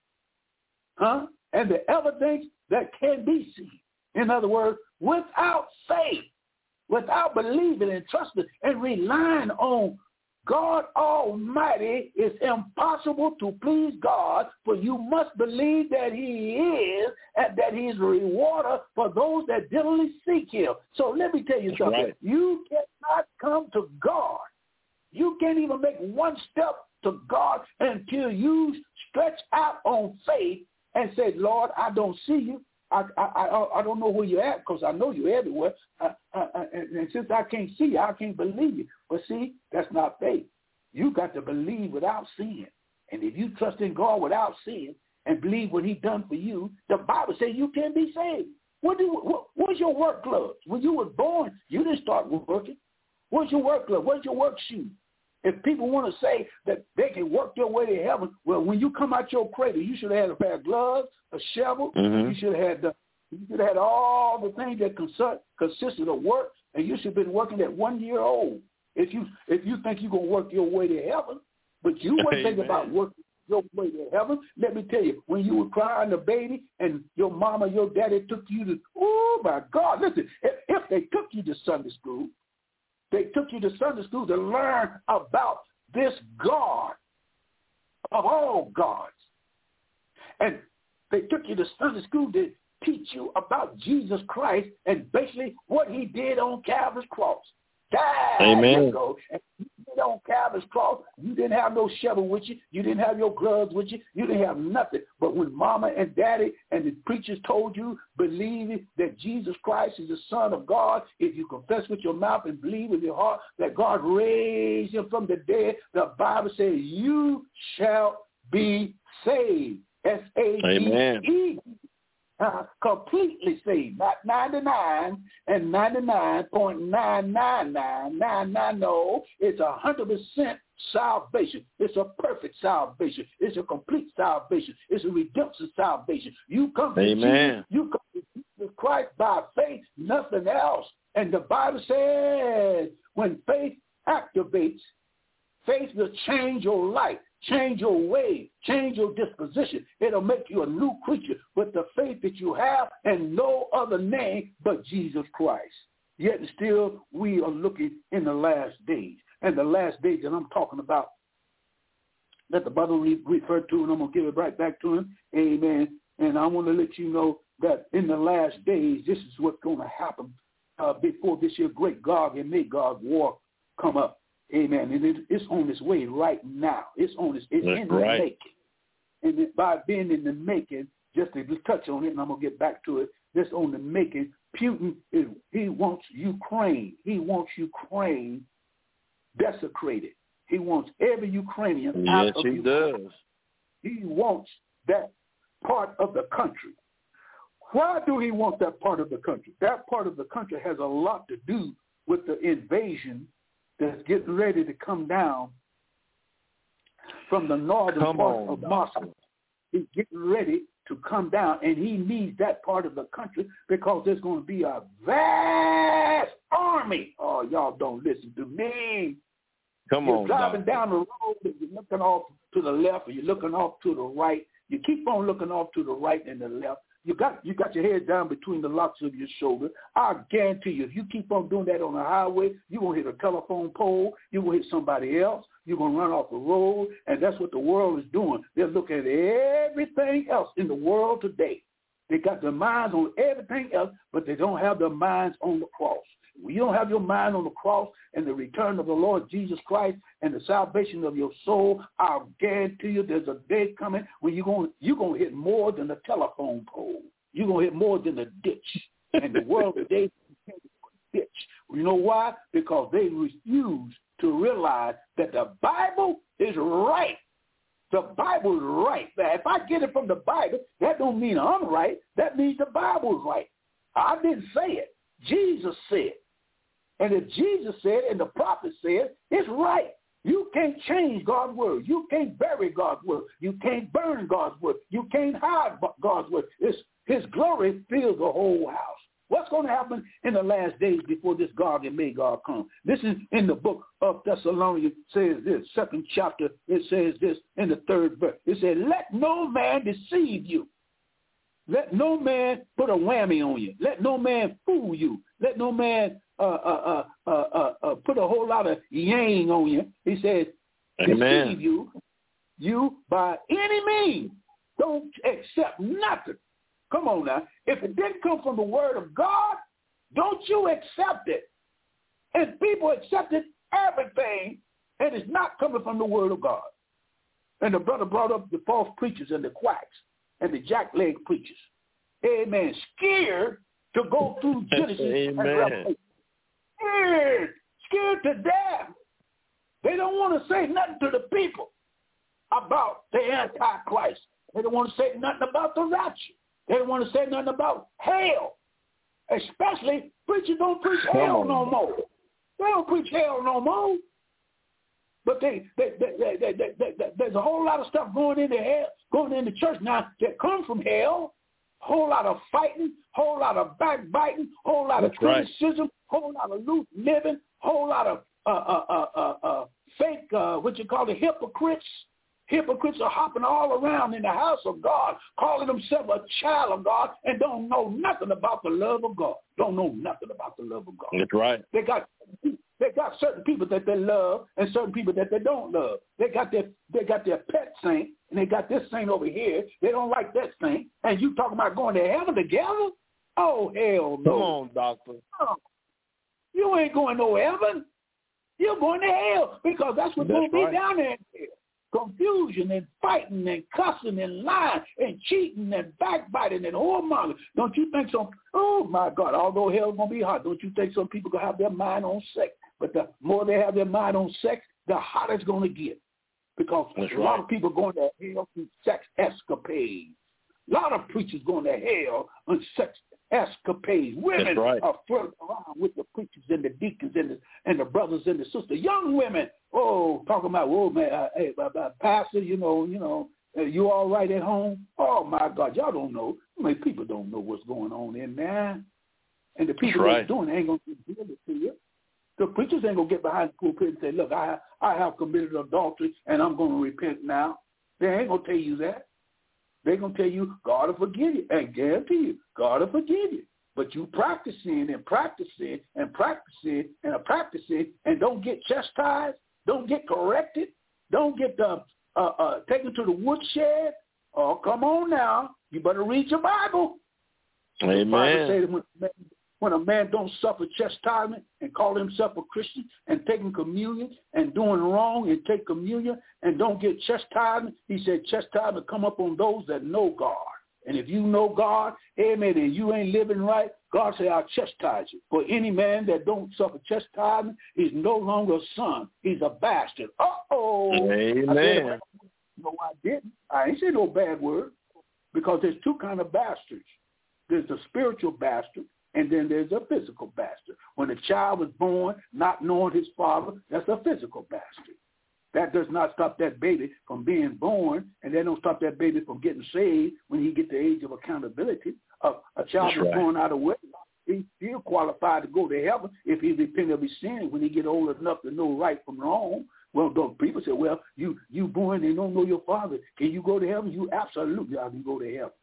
huh? And the evidence that can be seen. In other words, without faith, without believing and trusting and relying on God Almighty, it's impossible to please God, for you must believe that he is and that he is a rewarder for those that diligently seek him. So let me tell you That's something. Right. You cannot come to God. You can't even make one step to God until you stretch out on faith and say, Lord, I don't see you. I I I, I don't know where you're at because I know you're everywhere. I, I, I, and since I can't see you, I can't believe you. But see, that's not faith. You got to believe without seeing. And if you trust in God without seeing and believe what he done for you, the Bible says you can be saved. What do what, what's your work gloves? When you were born, you didn't start working. What's your work glove? What's your work shoe? If people want to say that they can work their way to heaven, well, when you come out your cradle, you should have had a pair of gloves, a shovel. Mm-hmm. You should have had the, you should have had all the things that consist, consisted of work, and you should have been working at one year old. If you if you think you're gonna work your way to heaven, but you wouldn't think about working your way to heaven. Let me tell you, when you were crying a baby and your mama, your daddy took you to, oh my God, listen, if, if they took you to Sunday school. They took you to Sunday school to learn about this God of all gods. And they took you to Sunday school to teach you about Jesus Christ and basically what he did on Calvary's cross. There Amen. you go. And you did on Calvary's cross, you didn't have no shovel with you. You didn't have your gloves with you. You didn't have nothing. But when mama and daddy and the preachers told you, believe that Jesus Christ is the Son of God, if you confess with your mouth and believe with your heart that God raised him from the dead, the Bible says you shall be saved. S A V E. Uh, completely saved, not ninety-nine and ninety-nine point nine nine nine nine nine. No, it's a hundred percent salvation. It's a perfect salvation. It's a complete salvation. It's a redemption salvation. You come to Amen. Jesus, you come to Jesus Christ by faith, nothing else. And the Bible says when faith activates, faith will change your life. Change your way, change your disposition. It'll make you a new creature with the faith that you have and no other name but Jesus Christ. Yet still we are looking in the last days. And the last days that I'm talking about, that the Bible re- referred to, and I'm going to give it right back to him. Amen. And I want to let you know that in the last days, this is what's going to happen uh, before this year great Gog and Magog war come up. Amen. And it, it's on its way right now. It's on its it's That's in right. the making. And it, by being in the making, just to touch on it, and I'm gonna get back to it. Just on the making, Putin is he wants Ukraine. He wants Ukraine desecrated. He wants every Ukrainian yes, out of he Ukraine. does. He wants that part of the country. Why do he want that part of the country? That part of the country has a lot to do with the invasion that's getting ready to come down from the northern come part on, of Moscow. He's getting ready to come down, and he needs that part of the country because there's going to be a vast army. Oh, y'all don't listen to me. Come you're on, driving doctor. down the road and you're looking off to the left or you're looking off to the right. You keep on looking off to the right and the left. You got you got your head down between the locks of your shoulder. I guarantee you, if you keep on doing that on the highway, you're going to hit a telephone pole. You're going to hit somebody else. You're going to run off the road. And that's what the world is doing. They're looking at everything else in the world today. They got their minds on everything else, but they don't have their minds on the cross. When you don't have your mind on the cross and the return of the Lord Jesus Christ and the salvation of your soul, I'll guarantee you there's a day coming when you're going you're going to hit more than a telephone pole. You're going to hit more than a ditch. And the world today is a ditch. You know why? Because they refuse to realize that the Bible is right. The Bible is right. Now, if I get it from the Bible, that don't mean I'm right. That means the Bible is right. I didn't say it. Jesus said. And if Jesus said and the prophet said, it's right. You can't change God's word. You can't bury God's word. You can't burn God's word. You can't hide God's word. It's, his glory fills the whole house. What's going to happen in the last days before this Gog and Magog come? This is in the book of Thessalonians. Says this, second chapter. It says this in the third verse. It says, let no man deceive you. Let no man put a whammy on you. Let no man fool you. Let no man uh, uh, uh, uh, uh, put a whole lot of yang on you. He says, Amen. Deceive you, you by any means. Don't accept nothing. Come on now. If it didn't come from the word of God, don't you accept it. And people accepted everything, and it's not coming from the word of God. And the brother brought up the false preachers and the quacks and the jackleg preachers. Amen. Scared to go through Genesis and Revelation. Scared. Scared to death. They don't want to say nothing to the people about the Antichrist. They don't want to say nothing about the rapture. They don't want to say nothing about hell. Especially, preachers don't preach hell no more. They don't preach hell no more. But they, they, they, they, they, they, they, they, there's a whole lot of stuff going into hell, going into church now that come from hell. Whole lot of fighting, whole lot of backbiting, whole lot That's of criticism, right. Whole lot of loose living, whole lot of uh, uh, uh, uh, uh, fake, uh, what you call it, hypocrites. Hypocrites are hopping all around in the house of God, calling themselves a child of God, and don't know nothing about the love of God. Don't know nothing about the love of God. That's right. They got they got certain people that they love and certain people that they don't love. They got their they got their pet saint, and they got this saint over here. They don't like that saint, and you talking about going to heaven together? Oh hell no! Come on, doctor. No. You ain't going no heaven. You're going to hell because that's what's going to be down there in hell. Confusion and fighting and cussing and lying and cheating and backbiting and whoremonger. Don't you think some, oh my God, although hell's going to be hot, don't you think some people going to have their mind on sex? But the more they have their mind on sex, the hotter it's going to get. Because That's a right. lot of people going to hell through sex escapades. A lot of preachers going to hell on sex escapades. Women right. are flirting around with the preachers and the deacons and the, and the brothers and the sisters. Young women, oh, talking about, oh, man, uh, hey, uh, uh, pastor, you know, you know, uh, you all right at home? Oh, my God, y'all don't know. I mean, people don't know what's going on in there. And the people right. that's doing it ain't going to give it to you. The preachers ain't going to get behind the pulpit and say, look, I, I have committed adultery, and I'm going to repent now. They ain't going to tell you that. They're going to tell you, God will forgive you. And guarantee you, God will forgive you. But you practicing and practicing and practicing and practicing and don't get chastised, don't get corrected, don't get uh, uh, uh, taken to the woodshed. Oh, come on now. You better read your Bible. Amen. The Bible says when, when a man don't suffer chastisement and call himself a Christian and taking communion and doing wrong and take communion and don't get chastisement, he said chastisement come up on those that know God. And if you know God, amen, and you ain't living right, God say, I'll chastise you. For any man that don't suffer chastisement is no longer a son. He's a bastard. Uh-oh. Amen. I said, no, I didn't. I ain't say no bad word because there's two kind of bastards. There's the spiritual bastard, and then there's a physical bastard. When a child was born not knowing his father, that's a physical bastard. That does not stop that baby from being born, and that don't stop that baby from getting saved when he gets the age of accountability. Uh, a child That's is right. born out of wedlock. He's still qualified to go to heaven if he repent of his sin when he get old enough to know right from wrong. Well, those people say, well, you you born and don't know your father. Can you go to heaven? You absolutely can go to heaven.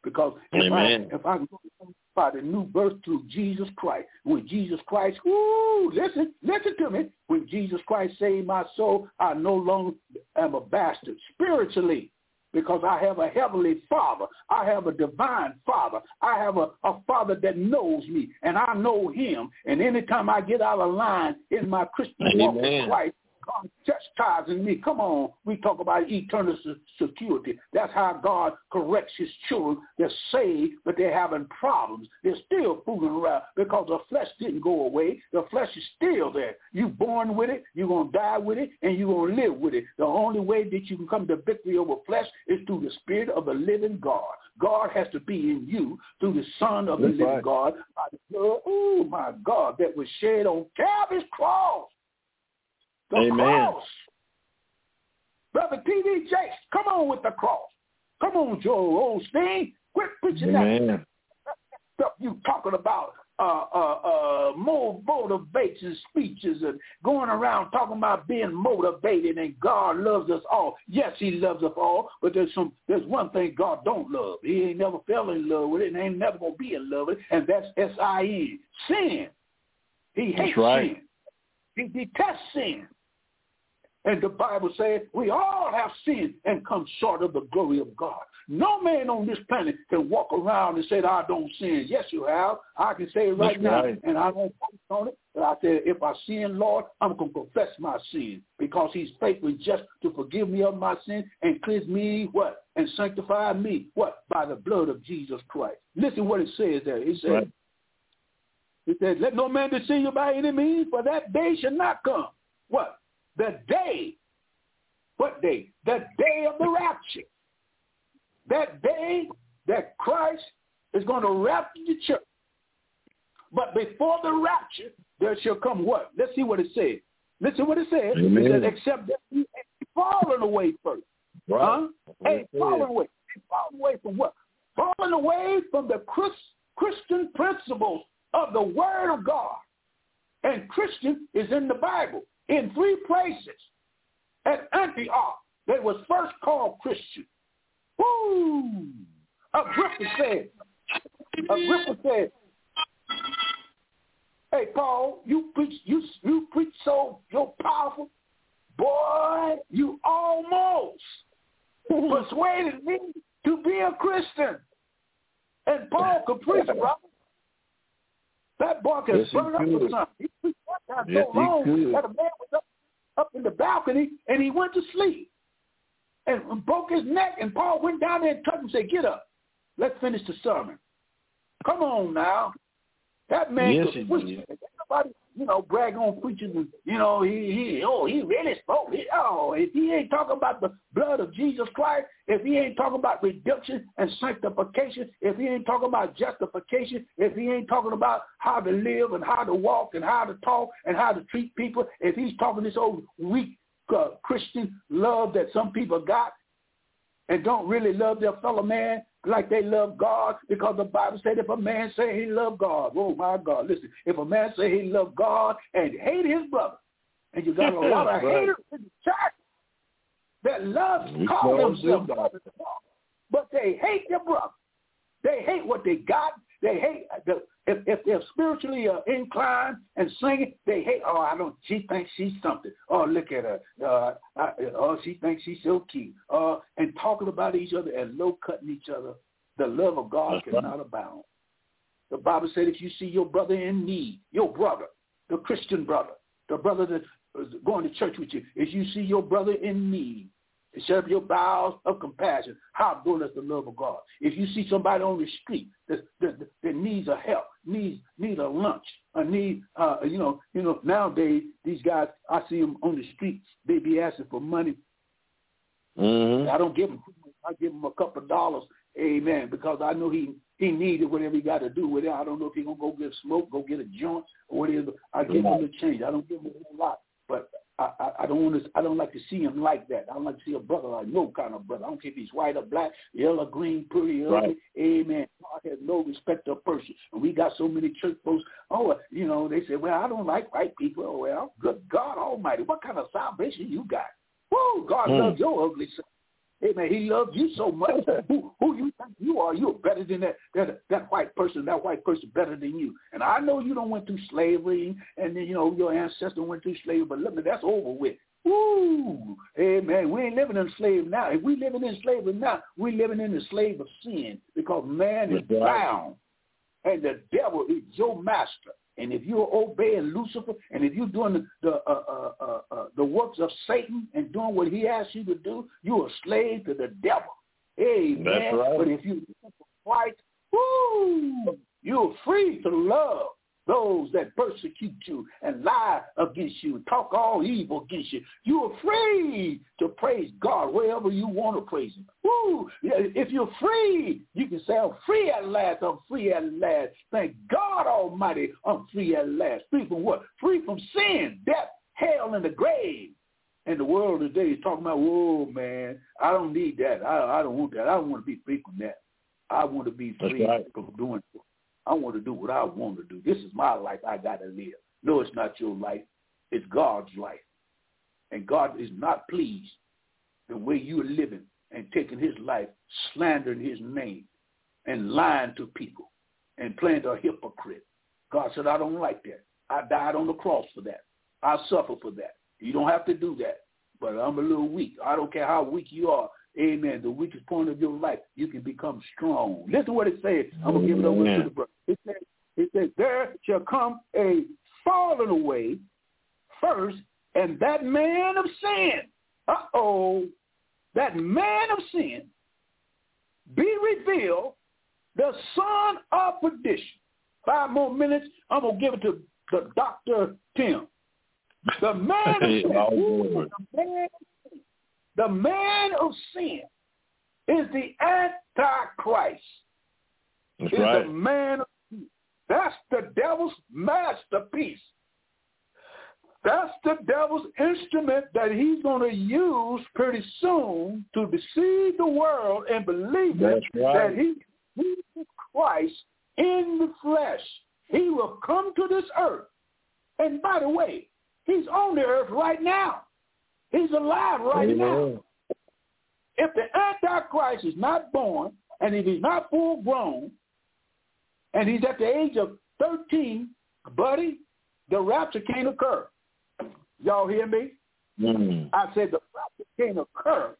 Because if Amen. I if I go by the new birth through Jesus Christ, when Jesus Christ, whoo, listen, listen to me. When Jesus Christ saved my soul, I no longer am a bastard spiritually. Because I have a heavenly Father. I have a divine Father. I have a, a Father that knows me, and I know him. And anytime I get out of line in my Christian walk with Christ, God chastising me. Come on, we talk about eternal security. That's how God corrects his children. They're saved, but they're having problems. They're still fooling around because the flesh didn't go away. The flesh is still there. You're born with it, you're going to die with it, and you're going to live with it. The only way that you can come to victory over flesh is through the Spirit of the living God. God has to be in you through the Son of the That's living right. God. By the blood, oh, my God, that was shed on Calvary's cross. The Amen. cross. Brother T D Jakes, come on with the cross. Come on, Joel Osteen. Quit preaching that stuff you talking about, uh, uh, uh, more motivation speeches and going around talking about being motivated and God loves us all. Yes, he loves us all, but there's some there's one thing God don't love. He ain't never fell in love with it and ain't never going to be in love with it, and that's S I N, sin. He hates right. sin. He detests sin. And the Bible says we all have sinned and come short of the glory of God. No man on this planet can walk around and say that I don't sin. Yes, you have. I can say it right That's now, right. and I don't focus on it. But I said, if I sin, Lord, I'm going to confess my sin because he's faithful and just to forgive me of my sin and cleanse me, what? And sanctify me, what? By the blood of Jesus Christ. Listen what it says there. It says, Right. it says, let no man deceive you by any means, for that day shall not come. What? The day. What day? The day of the rapture. That day that Christ is going to rapture the church. But before the rapture, there shall come what? Let's see what it says. Listen what it says. Amen. It says, except that he ain't fallen away first. Right. Huh? Ain't fallen away. Ain't fallen away from what? Fallen away from the Christ, Christian principles of the Word of God. And Christian is in the Bible in three places. At Antioch, they was first called Christian. Woo! Agrippa said, Agrippa said, hey, Paul, you preach, you, you preach so you're powerful. Boy, you almost persuaded me to be a Christian. And Paul could preach, brother. That boy can Yes, burn up could. for something. He preached that time Yes, so long he could. that a man was up, up in the balcony and he went to sleep and broke his neck. And Paul went down there and touched him and said, get up. Let's finish the sermon. Come on now. That man Yes, could he preach. did. Nobody, you know, brag on preachers and, you know, he, he oh, he really spoke. He, oh, if he ain't talking about the blood of Jesus Christ, if he ain't talking about redemption and sanctification, if he ain't talking about justification, if he ain't talking about how to live and how to walk and how to talk and how to treat people, if he's talking this old weak uh, Christian love that some people got and don't really love their fellow man like they love God, because the Bible said if a man say he love God, oh my God, listen, if a man say he love God and hate his brother, and you got a lot of Right. haters in the church that love, We call know themselves them. brothers, but they hate their brother. They hate what they got. They hate the, if, if they're spiritually uh, inclined and singing, they hate, oh, I don't, she thinks she's something. Oh, look at her. Uh, I, oh, she thinks she's so cute. Uh, and talking about each other and low-cutting each other. The love of God That's cannot right. abound. The Bible said if you see your brother in need, your brother, the Christian brother, the brother that is going to church with you, if you see your brother in need, and shut up your bowels of compassion. How good is the love of God? If you see somebody on the street that, that, that needs a help, needs need a lunch, or need, uh, you know, you know, nowadays these guys, I see them on the streets. They be asking for money. Mm-hmm. I don't give them. I give him a couple of dollars, amen, because I know he he needed whatever he got to do with it. I don't know if he gonna go get smoke, go get a joint, or whatever. I give him a change. I don't give him a whole lot, but I, I, I don't want to. I don't like to see him like that. I don't like to see a brother like no kind of brother. I don't care if he's white or black, yellow, green, pretty, ugly. Right. Amen. God has no respect of person, and we got so many church folks. Oh, you know, they say, well, I don't like white people. Oh, well, good God Almighty, what kind of salvation you got? Woo, God Mm. loves your ugly son. Hey, man, he loves you so much. who, who you think you are? You're better than that, that that white person. That white person better than you. And I know you don't went through slavery, and then, you know, your ancestors went through slavery, but look, that's over with. Woo! Hey, man, we ain't living in slavery now. If we living in slavery now, we living in the slave of sin because man is bound, and the devil is your master. And if you're obeying Lucifer, and if you're doing the the, uh, uh, uh, uh, the works of Satan and doing what he asks you to do, you're a slave to the devil. Amen. That's right. But if you fight, woo, you're free to love those that persecute you and lie against you, talk all evil against you. You are free to praise God wherever you want to praise him. Woo! If you're free, you can say, I'm free at last, I'm free at last. Thank God Almighty, I'm free at last. Free from what? Free from sin, death, hell, and the grave. And the world today is talking about, whoa, man, I don't need that. I, I don't want that. I don't want to be free from that. I want to be free right. from doing it. I want to do what I want to do. This is my life I got to live. No, it's not your life. It's God's life. And God is not pleased the way you're living and taking his life, slandering his name, and lying to people and playing the hypocrite. God said, I don't like that. I died on the cross for that. I suffer for that. You don't have to do that. But I'm a little weak. I don't care how weak you are. Amen. The weakest point of your life, you can become strong. Listen to what it says. I'm going to give it over to the brother. It says, it says, there shall come a falling away first, and that man of sin, uh-oh, that man of sin be revealed, the son of perdition. Five more minutes, I'm going to give it to the Doctor Tim. The man of sin, ooh, the man The man of sin is the Antichrist. That's is right. the man of sin. That's the devil's masterpiece. That's the devil's instrument that he's going to use pretty soon to deceive the world and believe it, right. that he is Christ in the flesh. He will come to this earth. And by the way, he's on the earth right now. He's alive right Amen. now. If the Antichrist is not born, and if he's not full grown, and he's at the age of thirteen, buddy, the rapture can't occur. Y'all hear me? Mm. I said the rapture can't occur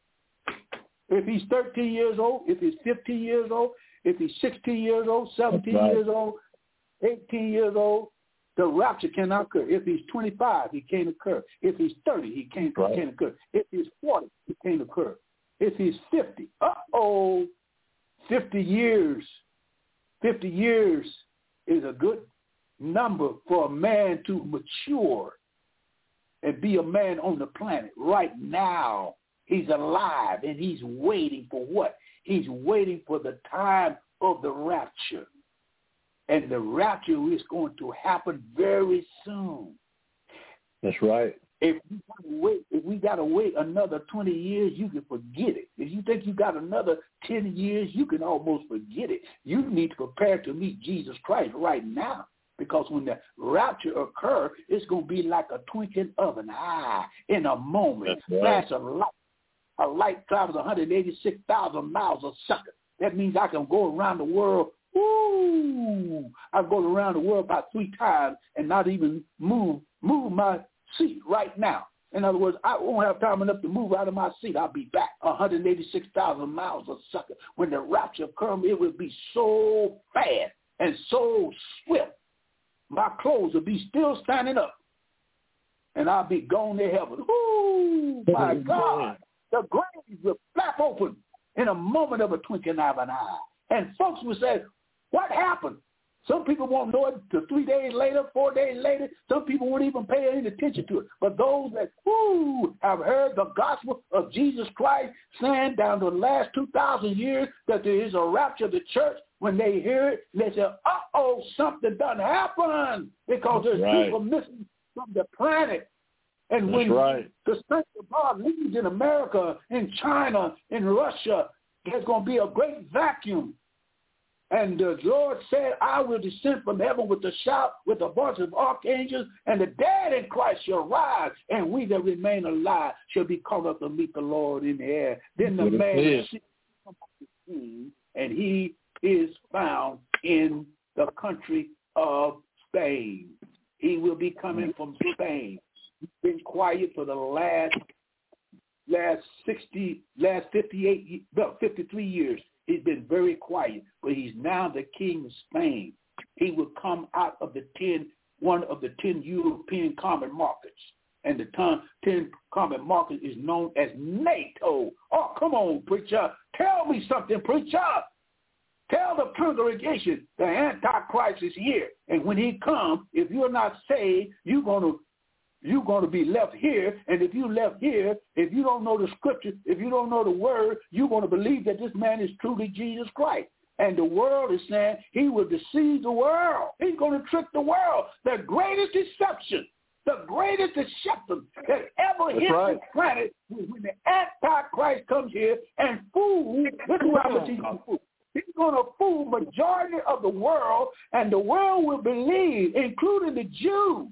if he's thirteen years old, if he's fifteen years old, if he's sixteen years old, seventeen right. years old, eighteen years old. The rapture cannot occur. If he's twenty-five, he can't occur. If he's thirty, he can't, right. can't occur. If he's forty, he can't occur. If he's fifty, uh-oh, fifty years. fifty years is a good number for a man to mature and be a man on the planet. Right now, he's alive, and he's waiting for what? He's waiting for the time of the rapture. And the rapture is going to happen very soon. That's right. If we gotta wait, if we gotta wait another twenty years, you can forget it. If you think you got another ten years, you can almost forget it. You need to prepare to meet Jesus Christ right now, because when the rapture occurs, it's going to be like a twinkling of an eye in a moment. That's right. Flash of light. A light travels one hundred eighty-six thousand miles a second. That means I can go around the world. Ooh, I go around the world about three times and not even move move my seat right now. In other words, I won't have time enough to move out of my seat. I'll be back one hundred eighty-six thousand miles a second. When the rapture comes, it will be so fast and so swift. My clothes will be still standing up, and I'll be gone to heaven. Ooh, my God. The grave will flap open in a moment of a twinkling of an eye. And folks will say, what happened? Some people won't know it till three days later, four days later. Some people won't even pay any attention to it. But those that whoo, have heard the gospel of Jesus Christ saying down the last two thousand years that there is a rapture of the church, when they hear it, they say, uh-oh, something done happened, because there's right. people missing from the planet. And That's when right. the Spirit of God leaves in America, in China, in Russia, there's going to be a great vacuum. And the Lord said, I will descend from heaven with a shout, with the voice of archangels, and the dead in Christ shall rise, and we that remain alive shall be caught up to meet the Lord in the air. Then the man and he is found in the country of Spain. He will be coming from Spain. He's been quiet for the last last sixty, last fifty-eight, no, fifty-three years. He's been very quiet, but he's now the king of Spain. He will come out of the ten, one of the ten European common markets. And the ten, ten common market is known as NATO. Oh, come on, preacher. Tell me something, preacher. Tell the congregation the Antichrist is here. And when he comes, if you're not saved, you're going to you're going to be left here. And if you left here, if you don't know the scripture, if you don't know the word, you're going to believe that this man is truly Jesus Christ. And the world is saying he will deceive the world. He's going to trick the world. The greatest deception, the greatest deception that ever hit right. the planet is when the Antichrist comes here and fools. This is what he's going to fool. He's going to fool majority of the world, and the world will believe, including the Jews,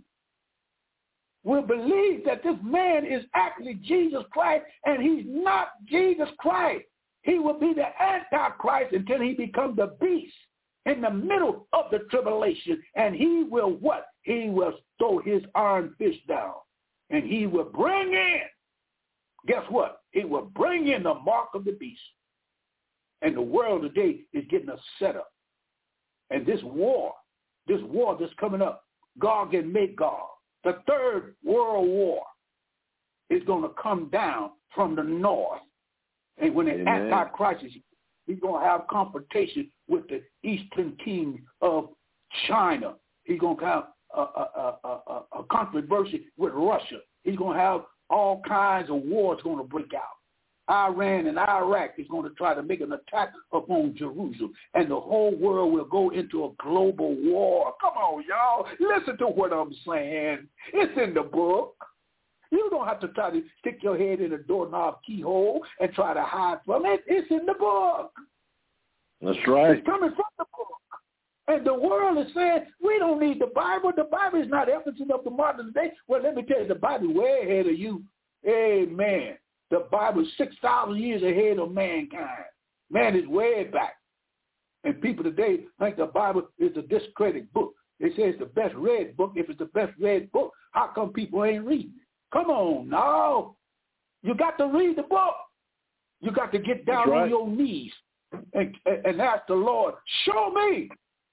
will believe that this man is actually Jesus Christ, and he's not Jesus Christ. He will be the Antichrist until he becomes the beast in the middle of the tribulation, and he will what? He will throw his iron fist down, and he will bring in, guess what? He will bring in the mark of the beast. And the world today is getting a setup. And this war, this war that's coming up, Gog and Magog, the third world war, is going to come down from the north. And when the Amen. Antichrist is, he's going to have confrontation with the eastern king of China. He's going to have a, a, a, a, a controversy with Russia. He's going to have all kinds of wars going to break out. Iran and Iraq is going to try to make an attack upon Jerusalem, and the whole world will go into a global war. Come on, y'all. Listen to what I'm saying. It's in the book. You don't have to try to stick your head in a doorknob keyhole and try to hide from it. It's in the book. That's right. It's coming from the book. And the world is saying, we don't need the Bible. The Bible is not evidence of the modern day. Well, let me tell you, the Bible is way ahead of you. Amen. The Bible is six thousand years ahead of mankind. Man is way back. And people today think the Bible is a discredited book. They say it's the best read book. If it's the best read book, how come people ain't reading? Come on, no. You got to read the book. You got to get down right. on your knees and, and, and ask the Lord, show me.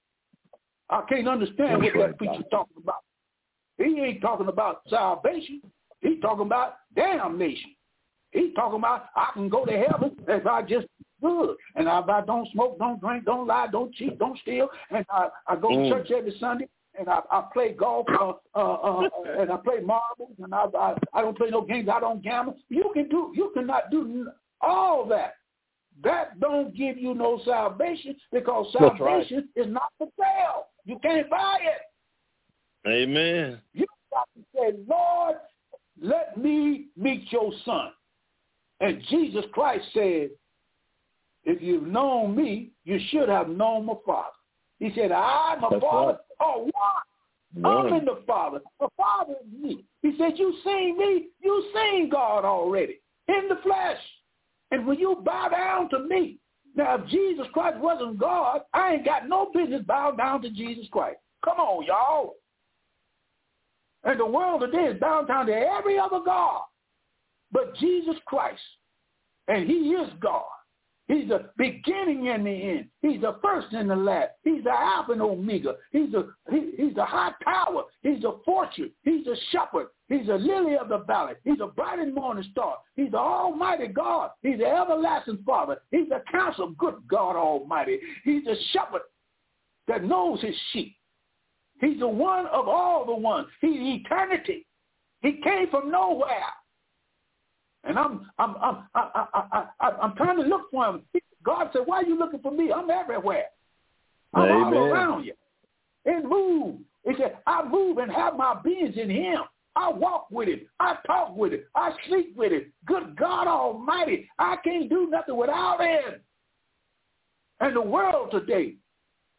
I can't understand That's what right, that preacher's talking about. He ain't talking about salvation. He's talking about damnation. He's talking about I can go to heaven if I just good. And if I don't smoke, don't drink, don't lie, don't cheat, don't steal, and I, I go mm. to church every Sunday, and I, I play golf, uh, uh, uh, and I play marbles, and I, I I don't play no games, I don't gamble. You can do, you cannot do all that. That don't give you no salvation because salvation right. is not for sale. You can't buy it. Amen. You got to say, Lord, let me meet your son. And Jesus Christ said, if you've known me, you should have known my Father. He said, I, my That's Father, right. are one. One. I'm in the Father. The Father is me. He said, you seen me, you seen God already in the flesh. And when you bow down to me, now if Jesus Christ wasn't God, I ain't got no business bow down to Jesus Christ. Come on, y'all. And the world today is bound down to every other God but Jesus Christ. And he is God. He's the beginning and the end. He's the first and the last. He's the Alpha and Omega. He's the, he, he's the high tower. He's the fortress. He's the shepherd. He's the lily of the valley. He's the bright and morning star. He's the almighty God. He's the everlasting Father. He's the counsel, good God Almighty. He's the shepherd that knows his sheep. He's the one of all the ones. He's eternity. He came from nowhere. And I'm I'm I'm I, I, I, I'm trying to look for him. God said, "Why are you looking for me? I'm everywhere. I'm Amen. all around you." And move. He said, "I move and have my beings in Him. I walk with Him. I talk with Him. I sleep with Him. Good God Almighty, I can't do nothing without Him." And the world today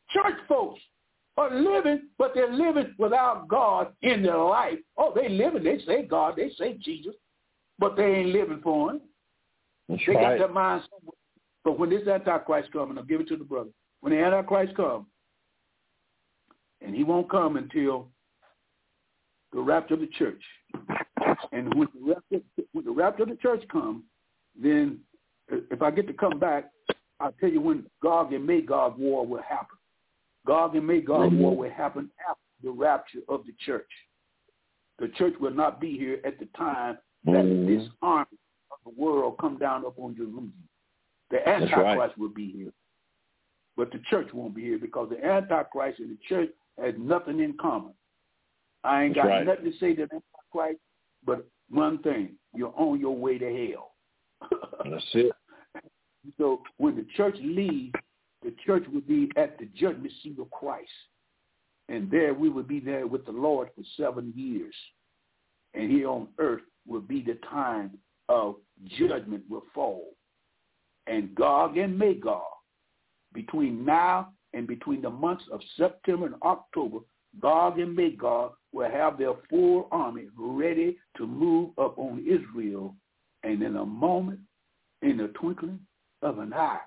Church folks are living, but they're living without God in their life. Oh, they living, they say God, they say Jesus, but they ain't living for him. That's they right. got their minds somewhere. But when this Antichrist comes, and I'll give it to the brother, when the Antichrist comes, and he won't come until the rapture of the church. And when the rapture, when the rapture of the church comes, then if I get to come back, I'll tell you when Gog and Magog war will happen. Gog and Magog mm-hmm. war will happen after the rapture of the church. The church will not be here at the time that mm-hmm. this army of the world come down upon Jerusalem. The Antichrist right. will be here. But the church won't be here because the Antichrist and the church has nothing in common. I ain't That's got right. nothing to say to the Antichrist, but one thing, you're on your way to hell. That's it. So when the church leaves, the church will be at the judgment seat of Christ. And there we will be there with the Lord for seven years. And here on earth will be the time of judgment will fall. And Gog and Magog, between now and between the months of September and October, Gog and Magog will have their full army ready to move up on Israel. And in a moment, in the twinkling of an eye,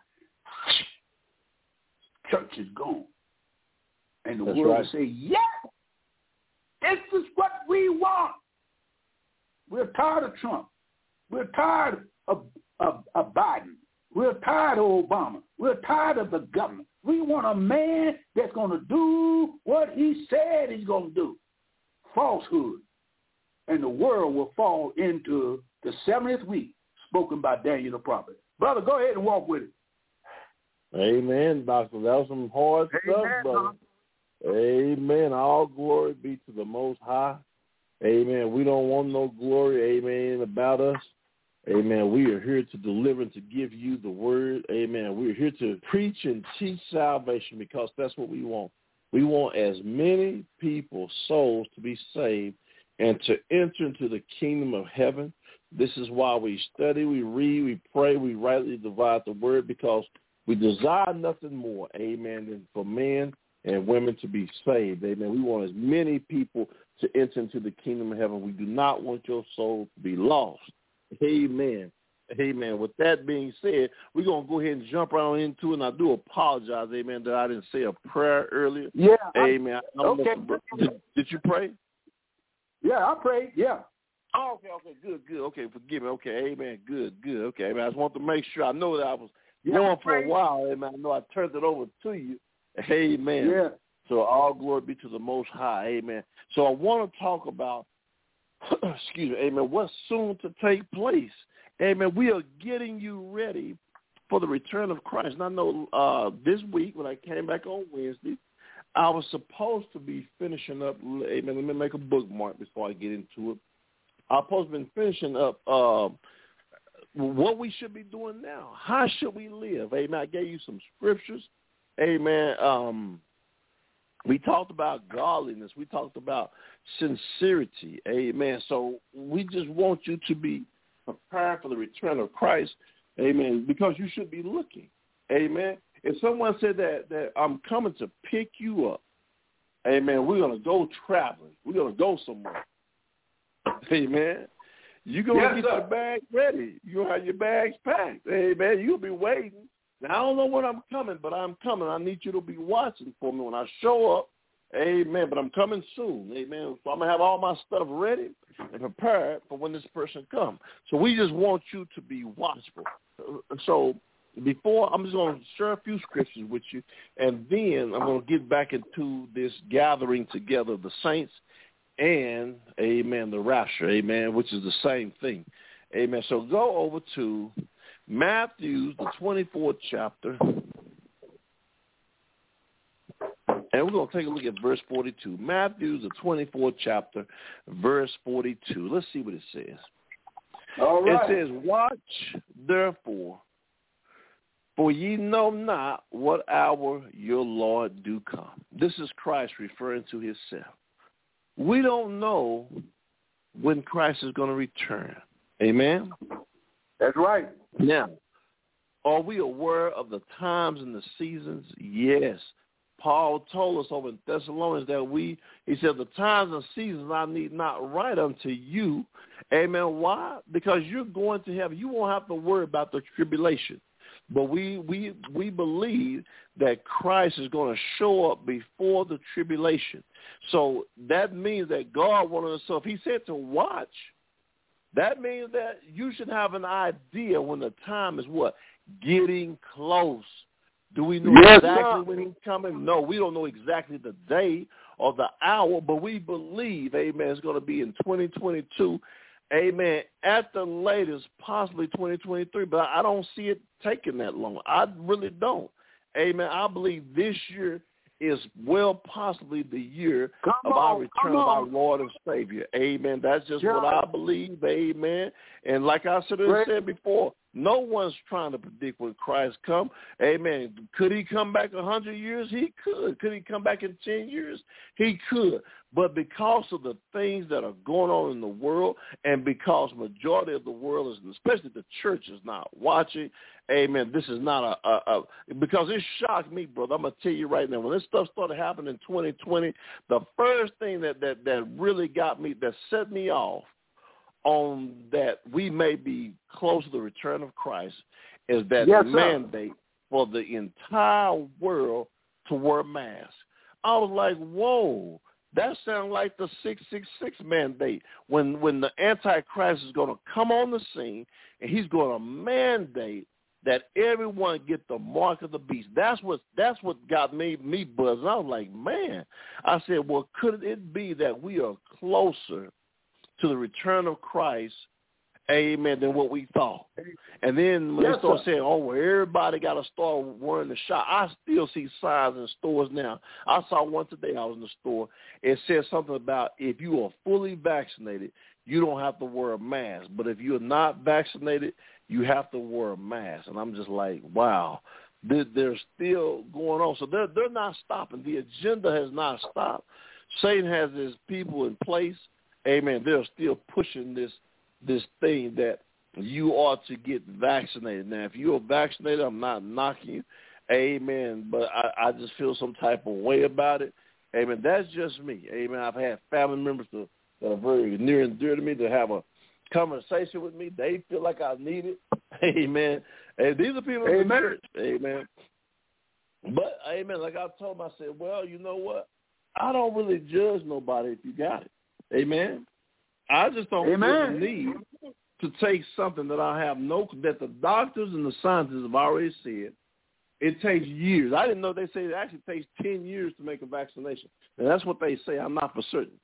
church is gone. And the That's world right. will say, yes, this is what we want. We're tired of Trump. We're tired of, of, of Biden. We're tired of Obama. We're tired of the government. We want a man that's going to do what he said he's going to do. Falsehood. And the world will fall into the seventieth week spoken by Daniel the prophet. Brother, go ahead and walk with it. Amen, Doctor. That was some hard Amen, stuff, brother. Amen. All glory be to the Most High. Amen. We don't want no glory, amen, about us. Amen. We are here to deliver and to give you the word. Amen. We're here to preach and teach salvation because that's what we want. We want as many people, souls, to be saved and to enter into the kingdom of heaven. This is why we study, we read, we pray, we rightly divide the word because we desire nothing more, amen, than for men and women to be saved. Amen. We want as many people to enter into the kingdom of heaven. We do not want your soul to be lost. Amen. Amen. With that being said, we're going to go ahead and jump right on into it, and I do apologize, amen, that I didn't say a prayer earlier. Yeah. Amen. I okay. Did, did you pray? Yeah, I prayed, yeah. Oh, okay, okay, good, good. Okay, forgive me. Okay, amen, good, good. Okay, amen. I just want to make sure. I know that I was yeah, going for a while, amen. I know I turned it over to you. Amen. Yeah. So all glory be to the Most High, amen. So I want to talk about, excuse me, amen, what's soon to take place. Amen. We are getting you ready for the return of Christ. And I know uh, this week when I came back on Wednesday, I was supposed to be finishing up, amen, let me make a bookmark before I get into it. I was supposed to be finishing up uh, what we should be doing now. How should we live? Amen. I gave you some scriptures. Amen. Um, we talked about godliness. We talked about sincerity. Amen. So we just want you to be prepared for the return of Christ. Amen. Because you should be looking. Amen. If someone said that, that I'm coming to pick you up, amen, we're going to go traveling. We're going to go somewhere. Amen. You're going to yes, get sir. your bag ready. You're going to have your bags packed. Amen. You'll be waiting. Now, I don't know when I'm coming, but I'm coming. I need you to be watching for me when I show up. Amen. But I'm coming soon. Amen. So I'm going to have all my stuff ready and prepared for when this person comes. So we just want you to be watchful. So before, I'm just going to share a few scriptures with you, and then I'm going to get back into this gathering together of the saints and, amen, the rapture, amen, which is the same thing. Amen. So go over to Matthew, the twenty-fourth chapter, and we're going to take a look at verse forty-two. Matthew, the twenty-fourth chapter, verse forty-two. Let's see what it says. All right. It says, watch, therefore, for ye know not what hour your Lord do come. This is Christ referring to himself. We don't know when Christ is going to return. Amen? That's right. Now, are we aware of the times and the seasons? Yes. Paul told us over in Thessalonians that we, he said, the times and seasons I need not write unto you. Amen. Why? Because you're going to heaven. You won't have to worry about the tribulation. But we we we believe that Christ is going to show up before the tribulation. So that means that God wanted us. So if he said to watch, that means that you should have an idea when the time is what? Getting close. Do we know yes, exactly sir. when he's coming? No, we don't know exactly the day or the hour, but we believe, amen, it's going to be in twenty twenty-two. Amen. At the latest, possibly twenty twenty-three, but I don't see it taking that long. I really don't. Amen. I believe this year is well possibly the year come of on, our return of our Lord and Savior. Amen. That's just yeah. what I believe. Amen. And like I said, said before, no one's trying to predict when Christ come. Amen. Could he come back a hundred years? He could. Could he come back in ten years? He could. But because of the things that are going on in the world, and because majority of the world is, especially the church, is not watching, amen, this is not a, a, a because it shocked me, brother. I'm going to tell you right now, when this stuff started happening in twenty twenty, the first thing that, that, that really got me, that set me off on that we may be close to the return of Christ is that yes, mandate for the entire world to wear masks. I was like, whoa. That sounds like the six six six mandate when when the Antichrist is going to come on the scene and he's going to mandate that everyone get the mark of the beast. That's what that's what got me me buzzing. I was like, man. I said, well, could it be that we are closer to the return of Christ, amen, than what we thought? And then when yes, they start sir. saying, oh, well, everybody got to start wearing the shot, I still see signs in stores now. I saw one today. I was in the store. It says something about if you are fully vaccinated, you don't have to wear a mask. But if you're not vaccinated, you have to wear a mask. And I'm just like, wow, they're, they're still going on. So they're, they're not stopping. The agenda has not stopped. Satan has his people in place. Amen. They're still pushing this this thing that you ought to get vaccinated. Now, if you're vaccinated, I'm not knocking you. Amen. But I, I just feel some type of way about it. Amen. That's just me. Amen. I've had family members to, that are very near and dear to me to have a conversation with me. They feel like I need it. Amen. And these are people in the church. Amen. But, amen, like I told them, I said, well, you know what? I don't really judge nobody if you got it. Amen. I just don't Amen. feel the need to take something that I have no, that the doctors and the scientists have already said it takes years. I didn't know they say it actually takes ten years to make a vaccination. And that's what they say. I'm not for certain.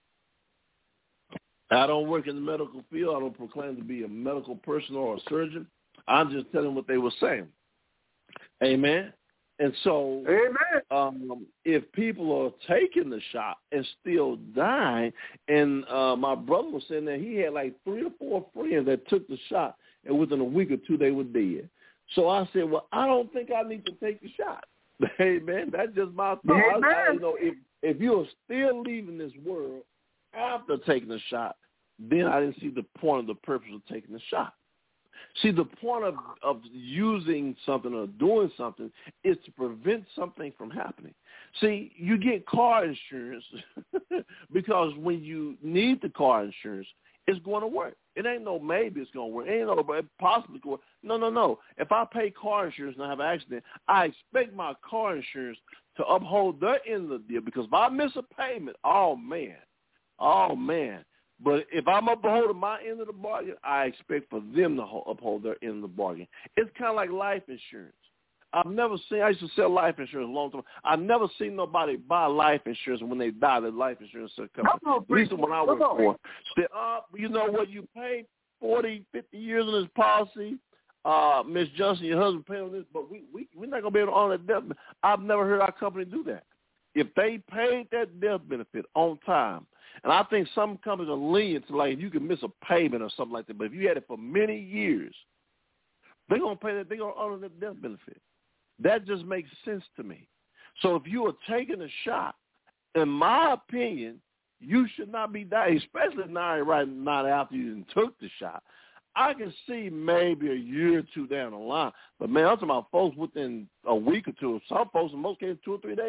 I don't work in the medical field. I don't proclaim to be a medical person or a surgeon. I'm just telling what they were saying. Amen. And so Amen. Um, if people are taking the shot and still dying, and uh, my brother was saying that he had like three or four friends that took the shot, and within a week or two they were dead. So I said, well, I don't think I need to take the shot. Amen. That's just my thought. Amen. I, you know, if, if you're still leaving this world after taking the shot, then I didn't see the point of the purpose of taking the shot. See, the point of, of using something or doing something is to prevent something from happening. See, you get car insurance because when you need the car insurance, it's going to work. It ain't no maybe it's going to work. It ain't no possibly going to work. No, no, no. If I pay car insurance and I have an accident, I expect my car insurance to uphold their end of the deal, because if I miss a payment, oh, man, oh, man. But if I'm upholding my end of the bargain, I expect for them to uphold their end of the bargain. It's kind of like life insurance. I've never seen, I used to sell life insurance a long time. I've never seen nobody buy life insurance when they die, the life insurance company. At least when I worked for. Said, uh, you know what, you paid forty, fifty years on this policy. Uh, Miss Johnson, your husband paid on this, but we, we, we're not going to be able to honor that death benefit. I've never heard our company do that. If they paid that death benefit on time, and I think some companies are lenient to, like, you can miss a payment or something like that, but if you had it for many years, they're going to pay that, they're going to honor that death benefit. That just makes sense to me. So if you are taking a shot, in my opinion, you should not be dying, especially not right not after you took the shot. I can see maybe a year or two down the line, but man, I'm talking about folks within a week or two. Some folks, in most cases, two or three days,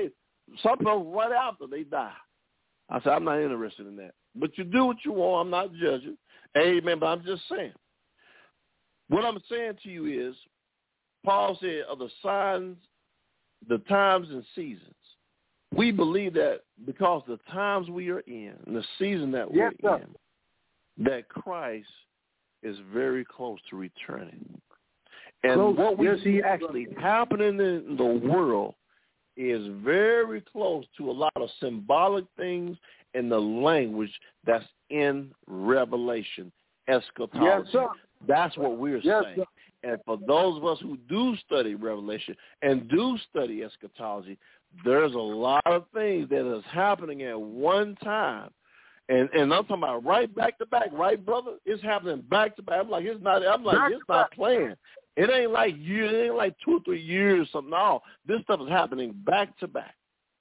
some people right after they die. I said, I'm not interested in that. But you do what you want. I'm not judging. Amen. But I'm just saying. What I'm saying to you is, Paul said, of the signs, the times and seasons. We believe that because the times we are in, and the season that we're yes, in, that Christ is very close to returning. And close. What we yes, see actually happening in the world is very close to a lot of symbolic things in the language that's in Revelation, eschatology. Yes, sir. That's what we're yes, saying. Sir. And for those of us who do study Revelation and do study eschatology, there's a lot of things that is happening at one time. And and I'm talking about right back to back, right, brother? It's happening back to back. I'm like, it's not I'm like, back it's not back. Playing. It ain't like years, it ain't like two or three years or something. No, this stuff is happening back to back.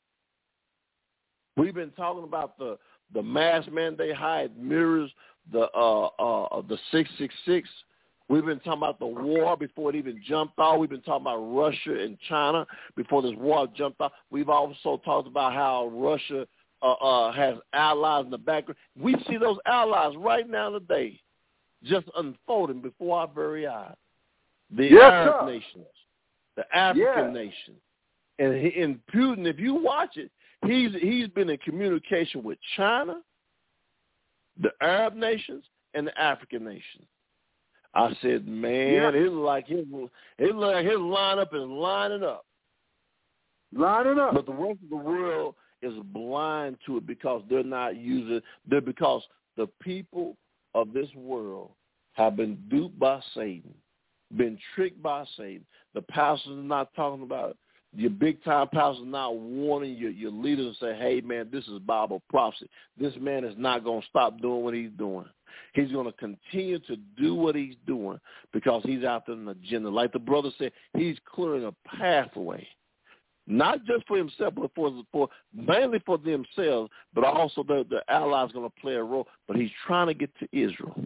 We've been talking about the the mask mandate, how it mirrors the uh uh the six six six. We've been talking about the war before it even jumped off. We've been talking about Russia and China before this war jumped off. We've also talked about how Russia uh, uh, has allies in the background. We see those allies right now today just unfolding before our very eyes. The yes, Arab sir. nations, the African yeah. nations. And, he, and Putin, if you watch it, he's he's been in communication with China, the Arab nations, and the African nations. I said, man, yeah. it looked like his it looked like his lineup is lining up. Lining up. But the rest of the world is blind to it because they're not using they're because the people of this world have been duped by Satan, been tricked by Satan. The pastors are not talking about it. Your big-time pastors are not warning your, your leaders and say, hey, man, this is Bible prophecy. This man is not going to stop doing what he's doing. He's going to continue to do what he's doing because he's after an agenda. Like the brother said, he's clearing a pathway, not just for himself, but for, for mainly for themselves, but also the, the allies going to play a role. But he's trying to get to Israel.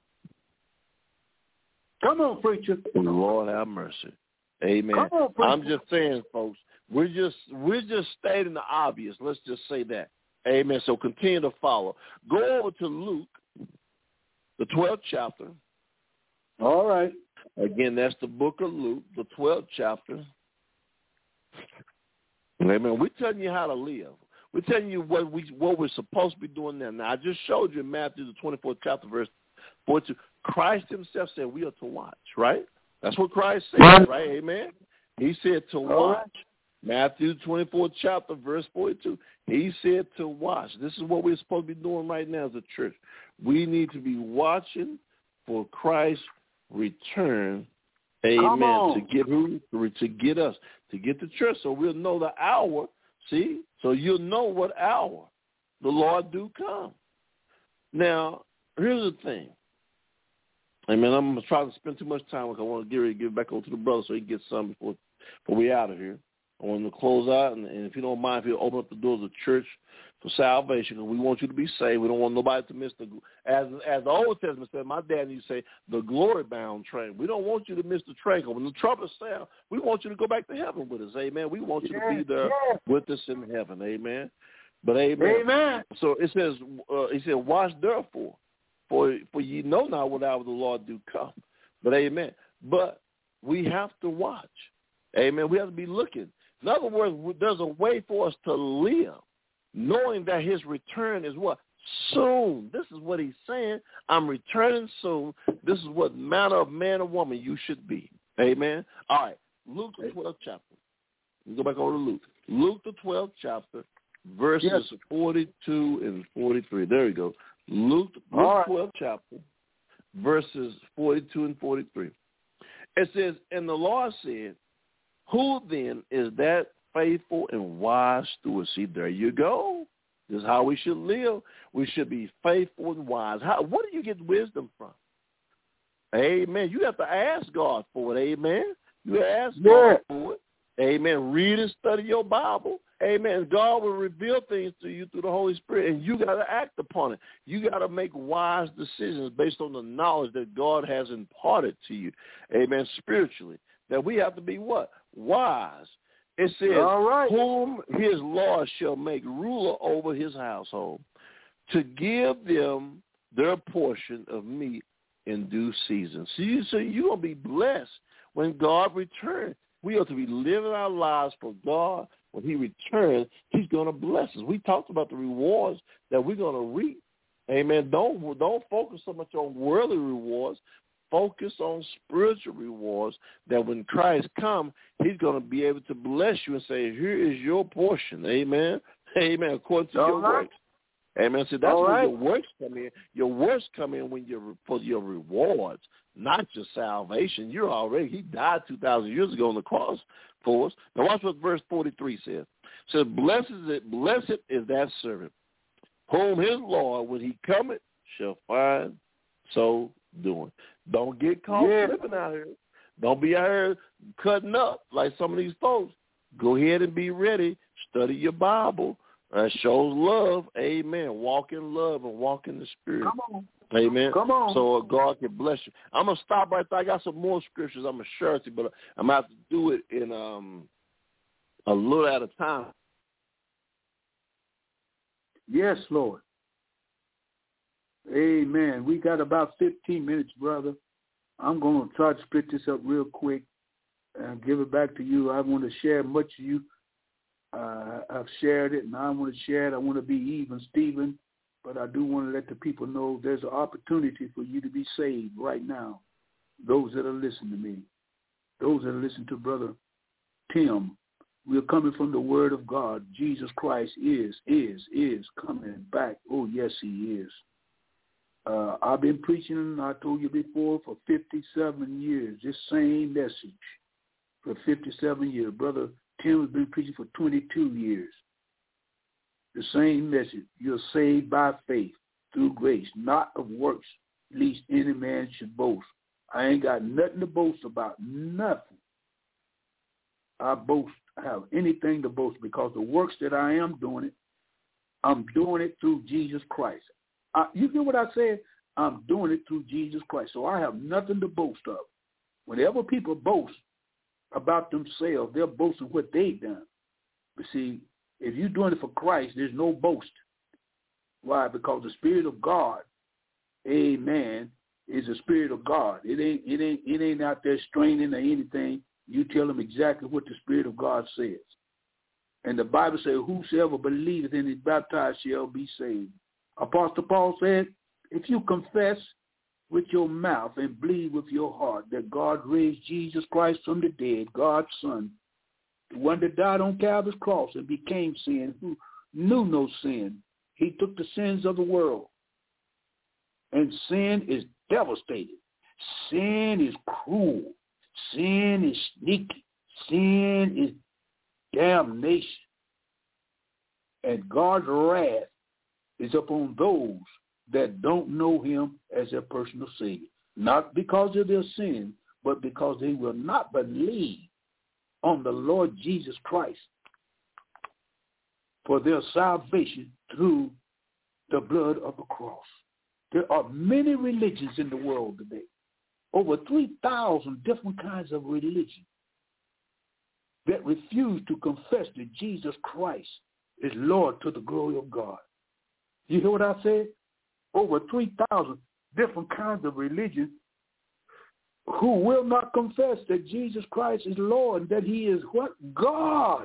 Come on, preacher. Lord have mercy. Amen. Come on, preacher. I'm just saying, folks, we're just we're just stating the obvious. Let's just say that. Amen. So continue to follow. Go over to Luke, the twelfth chapter. All right. Again, that's the book of Luke, the twelfth chapter. Amen. We're telling you how to live. We're telling you what we what we're supposed to be doing now. Now, I just showed you in Matthew, the twenty-fourth chapter, verse forty-two. Christ himself said we are to watch, right? That's what Christ said, right? Amen. He said to watch. Matthew twenty-fourth chapter, verse forty-two. He said to watch. This is what we're supposed to be doing right now as a church. We need to be watching for Christ's return. Amen. To get who? To get us, to get the church, so we'll know the hour. See, so you'll know what hour the Lord do come. Now, here's the thing. Amen. I'm going to try to spend too much time because I want to get ready to give it back over to the brother so he can get some before, before we out of here. I want him to close out, and, and if you don't mind, if you open up the doors of the church for salvation, because we want you to be saved. We don't want nobody to miss the, as as the Old Testament said, my dad used to say, the glory-bound train. We don't want you to miss the train. When the trumpets sound, we want you to go back to heaven with us. Amen. We want you yeah, to be there yeah. with us in heaven. Amen. But amen. Amen. So it says, uh, he said, watch therefore. For, for ye know not what hour the Lord do come. But amen. But we have to watch. Amen. We have to be looking. In other words, there's a way for us to live, knowing that his return is what? Soon. This is what he's saying. I'm returning soon. This is what manner of man or woman you should be. Amen. All right. Luke the twelfth chapter. We go back over to Luke. Luke the twelfth chapter, verses yes. forty-two and forty-three. There we go. Luke, Luke right. twelfth chapter, verses forty-two and forty-three. It says, and the Lord said, who then is that faithful and wise steward? See, there you go. This is how we should live. We should be faithful and wise. How? Where do you get wisdom from? Amen. You have to ask God for it. Amen. You ask yeah. God for it. Amen. Read and study your Bible. Amen. God will reveal things to you through the Holy Spirit, and you got to act upon it. You got to make wise decisions based on the knowledge that God has imparted to you. Amen. Spiritually. That we have to be what? Wise. It says, All right. whom his Lord shall make ruler over his household, to give them their portion of meat in due season. So, you, so you're going to be blessed when God returns. We are to be living our lives for God. When he returns, he's going to bless us. We talked about the rewards that we're going to reap. Amen. Don't, don't focus so much on worldly rewards. Focus on spiritual rewards that when Christ comes, he's going to be able to bless you and say, here is your portion. Amen. Amen. According to All your right. works. Amen. So that's All where right. your works come in. Your works come in when you're for your rewards, not your salvation. You're already, he died two thousand years ago on the cross for us. Now watch what verse forty-three says. It says, blessed is, it, blessed is that servant, whom his Lord, when he cometh, shall find so doing. Don't get caught Yeah. slipping out here. Don't be out here cutting up like some of these folks. Go ahead and be ready. Study your Bible. That shows love. Amen. Walk in love and walk in the Spirit. Come on. Amen. Come on. So uh, God can bless you. I'm going to stop right there. I got some more scriptures I'm going to share with you, but I'm going to have to do it in um, a little at a time. Yes, Lord. Amen. We got about fifteen minutes, brother. I'm going to try to split this up real quick and give it back to you. I want to share much of you. Uh, I've shared it, and I want to share it. I want to be even, Stephen, but I do want to let the people know there's an opportunity for you to be saved right now, those that are listening to me, those that are listening to Brother Tim. We are coming from the Word of God. Jesus Christ is, is, is coming back. Oh, yes, he is. Uh, I've been preaching, I told you before, for fifty-seven years, this same message for fifty-seven years. Brother Tim has been preaching for twenty-two years. The same message. You're saved by faith through grace, not of works, lest any man should boast. I ain't got nothing to boast about, nothing. I boast, I have anything to boast because the works that I am doing it, I'm doing it through Jesus Christ. I, you hear what I said? I'm doing it through Jesus Christ. So I have nothing to boast of. Whenever people boast about themselves, they're boasting what they've done. But see, if you're doing it for Christ, there's no boast. Why? Because the Spirit of God, amen, is the Spirit of God. It ain't, it ain't, it ain't out there straining or anything. You tell them exactly what the Spirit of God says. And the Bible says, whosoever believeth and is baptized shall be saved. Apostle Paul said, if you confess with your mouth and believe with your heart that God raised Jesus Christ from the dead, God's Son, the one that died on Calvary's cross and became sin, who knew no sin, he took the sins of the world. And sin is devastating. Sin is cruel. Sin is sneaky. Sin is damnation. And God's wrath is upon those that don't know him as their personal Savior. Not because of their sin, but because they will not believe on the Lord Jesus Christ for their salvation through the blood of the cross. There are many religions in the world today. Over three thousand different kinds of religion that refuse to confess that Jesus Christ is Lord to the glory of God. You hear what I said? Over three thousand different kinds of religion who will not confess that Jesus Christ is Lord, that he is what? God.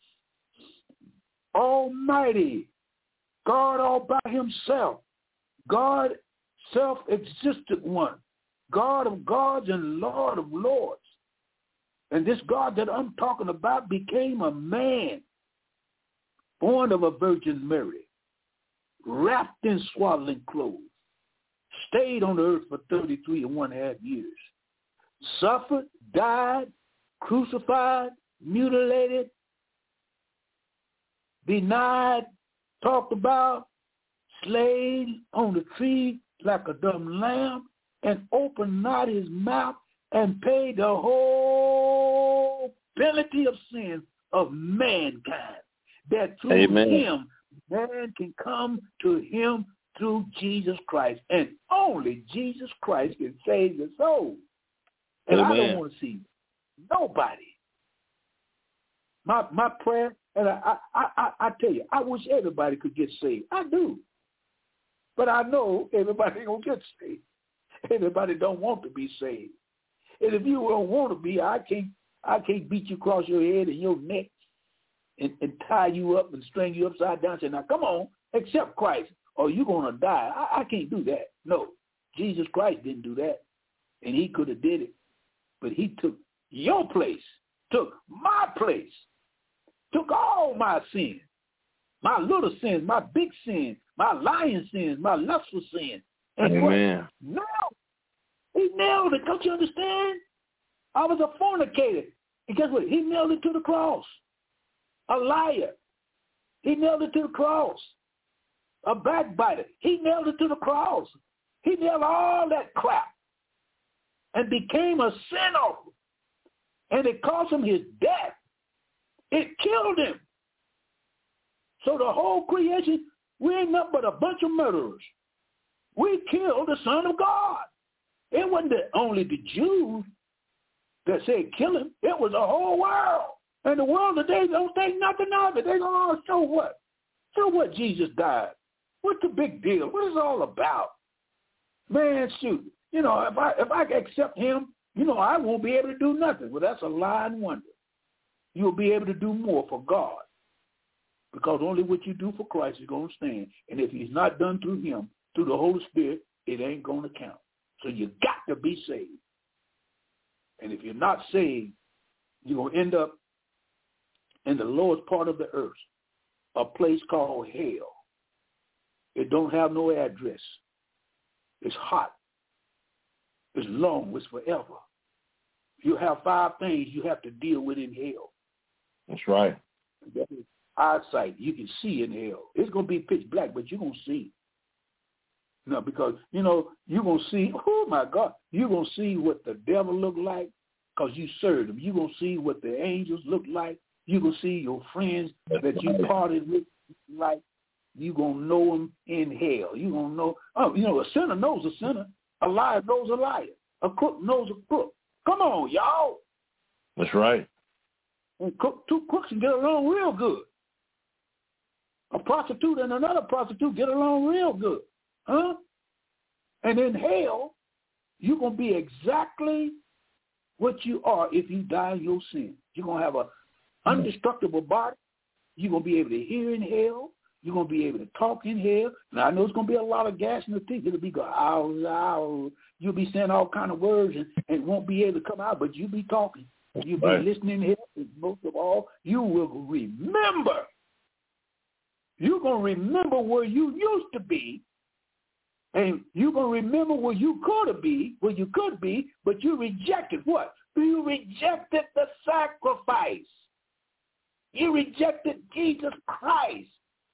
Almighty. God all by himself. God, self-existent one. God of gods and Lord of lords. And this God that I'm talking about became a man, born of a Virgin Mary, wrapped in swaddling clothes, stayed on the earth for thirty-three and one half years, suffered, died, crucified, mutilated, denied, talked about, slain on the tree like a dumb lamb, and opened not his mouth and paid the whole penalty of sin of mankind. That through Amen. him, man can come to him through Jesus Christ. And only Jesus Christ can save the soul. And Amen. I don't want to see nobody My my prayer, and I, I, I, I tell you, I wish everybody could get saved. I do. But I know everybody ain't going to get saved. Everybody don't want to be saved. And if you don't want to be, I can't I can't beat you across your head and your neck and, and tie you up and string you upside down and say, now come on, accept Christ or you're going to die. I, I can't do that. No, Jesus Christ didn't do that. And he could have did it. But he took your place, took my place, took all my sins, my little sins, my big sins, my lying sins, my lustful sins. And Amen. What? No, he nailed it. Don't you understand? I was a fornicator. And guess what? He nailed it to the cross. A liar. He nailed it to the cross. A backbiter. He nailed it to the cross. He nailed all that crap and became a sin offering. And it cost him his death. It killed him. So the whole creation, we ain't nothing but a bunch of murderers. We killed the Son of God. It wasn't the, only the Jews that said kill him. It was the whole world. And the world today don't think nothing of it. They go, oh, so what? So what Jesus died? What's the big deal? What is it all about? Man, shoot. You know, if I if I accept him, you know, I won't be able to do nothing. Well, that's a lie and wonder. You'll be able to do more for God. Because only what you do for Christ is going to stand. And if he's not done through him, through the Holy Spirit, it ain't going to count. So you got to be saved. And if you're not saved, you're going to end up in the lowest part of the earth, a place called hell. It don't have no address. It's hot. It's long. It's forever. You have five things you have to deal with in hell. That's right. That is eyesight. You can see in hell. It's going to be pitch black, but you're going to see. No, because, you know, you're going to see, oh, my God, you're going to see what the devil look like because you served him. You're going to see what the angels look like. You're going to see your friends that you parted with like. You're going to know them in hell. You're going to know, oh, you know, a sinner knows a sinner. A liar knows a liar. A crook knows a crook. Come on, y'all. That's right. And crook, two crooks can get along real good. A prostitute and another prostitute get along real good. Huh? And in hell, you're going to be exactly what you are if you die in your sin. You're going to have an indestructible body. You're going to be able to hear in hell. You're going to be able to talk in hell. Now, I know it's going to be a lot of gas in the teeth. It'll be going, ow, ow. You'll be saying all kind of words and, and won't be able to come out, but you'll be talking. You'll be right. Listening in hell. And most of all, you will remember. You're going to remember where you used to be. And you're going to remember where you could be, where you could be, but you rejected what? You rejected the sacrifice. You rejected Jesus Christ.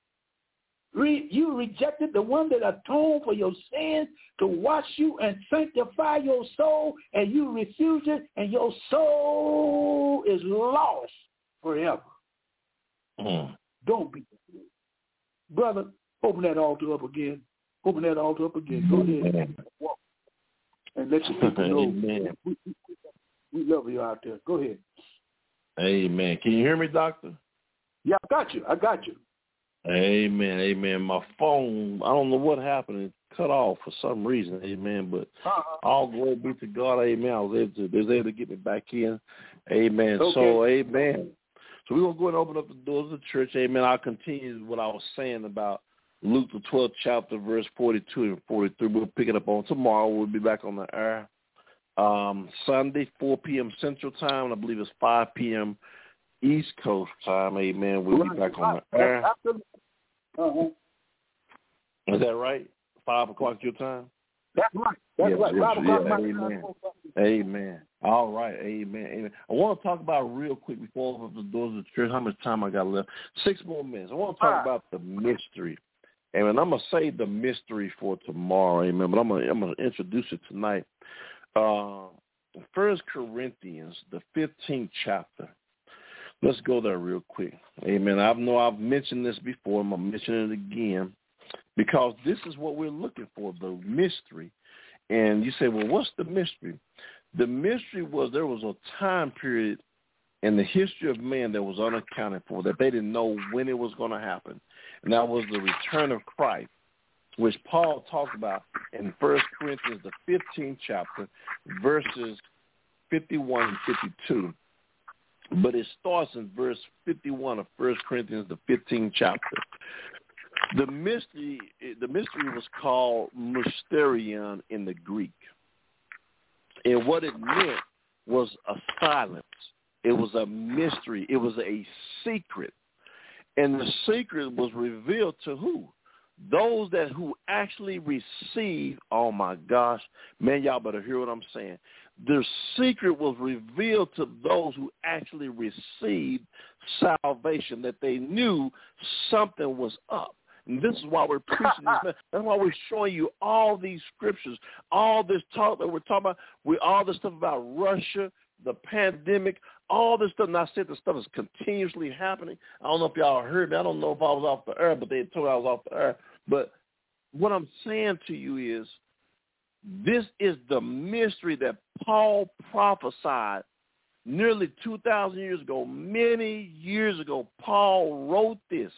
Re- you rejected the one that atoned for your sins to wash you and sanctify your soul, and you refused it, and your soul is lost forever. Mm. Don't be. Brother, open that altar up again. Open that altar up again. Go ahead and walk. And let your people know we, we, we love you out there. Go ahead. Amen. Can you hear me, Doctor? Yeah, I got you. I got you. Amen. Amen. My phone, I don't know what happened. It cut off for some reason. Amen. But uh-huh. all glory be to God. Amen. I was able to, they was able to get me back in. Amen. Okay. So, amen. So we're going to go and open up the doors of the church. Amen. I'll continue what I was saying about Luke, the twelfth chapter, verse forty-two and forty-three. We'll pick it up on tomorrow. We'll be back on the air. Um, Sunday, four p.m. Central Time. I believe it's five p.m. East Coast Time. Amen. We'll right. be back on the air. Uh-huh. Is that right? Five o'clock your time? That's right. That's yes, right. Yes, Five o'clock yeah, my amen. time. Amen. All right. Amen. Amen. I want to talk about real quick before I open up the doors of the church how much time I got left. Six more minutes. I want to talk right. about the mystery. Amen. I'm going to save the mystery for tomorrow. Amen. But I'm going to, I'm going to introduce it tonight. Uh, First Corinthians, the fifteenth chapter. Let's go there real quick. Amen. I know I've mentioned this before. I'm going to mention it again because this is what we're looking for, the mystery. And you say, well, what's the mystery? The mystery was there was a time period in the history of man that was unaccounted for, that they didn't know when it was going to happen. And that was the return of Christ, which Paul talked about in First Corinthians, the fifteenth chapter, verses fifty-one and fifty-two. But it starts in verse fifty-one of First Corinthians, the fifteenth chapter. The mystery, the mystery was called mysterion in the Greek. And what it meant was a silence. It was a mystery. It was a secret. And the secret was revealed to who? Those that who actually receive, oh my gosh, man, y'all better hear what I'm saying. The secret was revealed to those who actually received salvation, that they knew something was up. And this is why we're preaching this. That's why we're showing you all these scriptures, all this talk that we're talking about, we all this stuff about Russia, the pandemic, all this stuff. And I said this stuff is continuously happening. I don't know if y'all heard me. I don't know if I was off the air, but they told me I was off the air. But what I'm saying to you is, this is the mystery that Paul prophesied nearly two thousand years ago. Many years ago, Paul wrote this.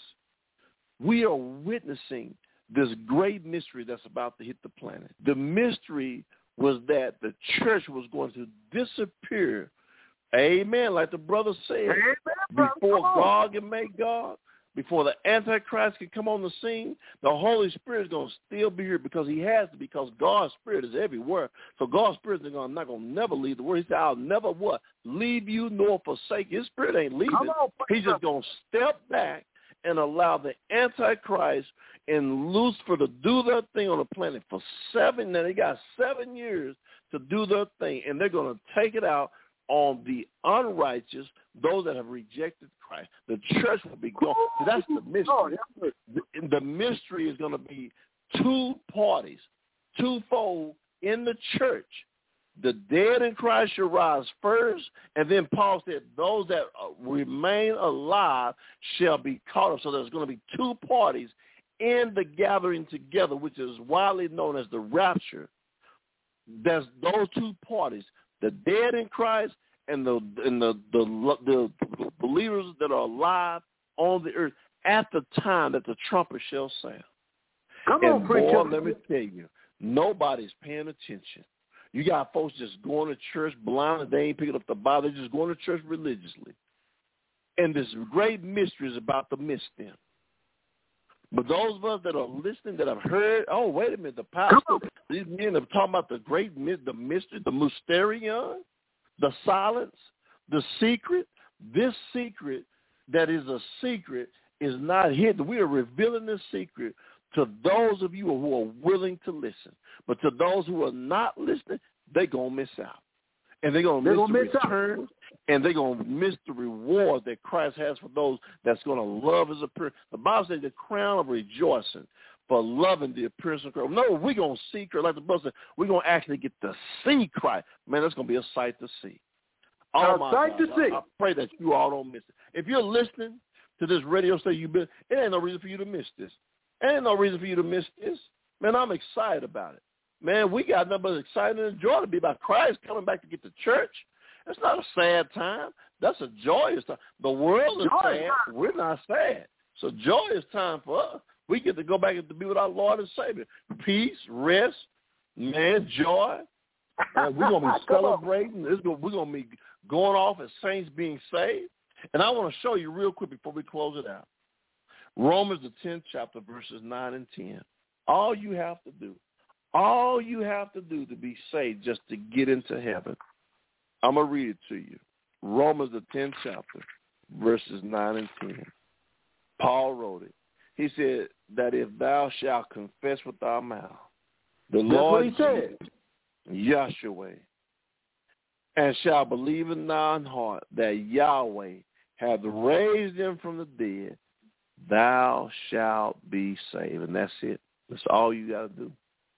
We are witnessing this great mystery that's about to hit the planet. The mystery was that the church was going to disappear, amen, like the brother said, amen, before God can make God, before the Antichrist can come on the scene. The Holy Spirit is going to still be here because he has to, because God's Spirit is everywhere. So God's Spirit is not going to never leave the world. He said, I'll never what? Leave you nor forsake you. His Spirit ain't leaving. On, He's just going to step back and allow the Antichrist and Lucifer to do their thing on the planet for seven. Now they got seven years to do their thing, and they're going to take it out on the unrighteous, those that have rejected Christ. The church will be gone. See, that's the mystery. The, the mystery is going to be two parties, twofold in the church. The dead in Christ shall rise first, and then Paul said those that remain alive shall be caught up. So there's going to be two parties in the gathering together, which is widely known as the rapture. There's those two parties, the dead in Christ and the and the, the the believers that are alive on the earth at the time that the trumpet shall sound. Come and on, preacher. Boy, let me tell you, nobody's paying attention. You got folks just going to church blind, they ain't picking up the Bible. They're just going to church religiously. And this great mystery is about to miss them. But those of us that are listening, that have heard, oh, wait a minute, the pastor, these men are talking about the great the mystery, the mysterion, the silence, the secret. This secret that is a secret is not hidden. We are revealing this secret to those of you who are willing to listen. But to those who are not listening, they're going to miss out. And they're going to miss the return, and they're going to miss the reward that Christ has for those that's going to love his appearance. The Bible says the crown of rejoicing for loving the appearance of Christ. No, we're going to see Christ. Like the brother said, we're going to actually get to see Christ. Man, that's going to be a sight to see. Oh, my sight God. to see. I, I pray that you all don't miss it. If you're listening to this radio station, you've been, it ain't no reason for you to miss this. There ain't no reason for you to miss this. Man, I'm excited about it. Man, we got nothing but excitement and joy to be about Christ coming back to get to church. It's not a sad time. That's a joyous time. The world is joy sad. Time. We're not sad. It's a joyous time for us. We get to go back and to be with our Lord and Savior. Peace, rest, man, joy. Man, we're going to be celebrating. This gonna, we're going to be going off as saints being saved. And I want to show you real quick before we close it out. Romans, the tenth chapter, verses nine and ten. All you have to do, all you have to do to be saved, just to get into heaven. I'm going to read it to you. Romans, the tenth chapter, verses nine and ten. Paul wrote it. He said that if thou shalt confess with thy mouth the That's Lord what he said. Yahshua, and shalt believe in thine heart that Yahweh hath raised him from the dead, thou shalt be saved. And that's it. That's all you got to do.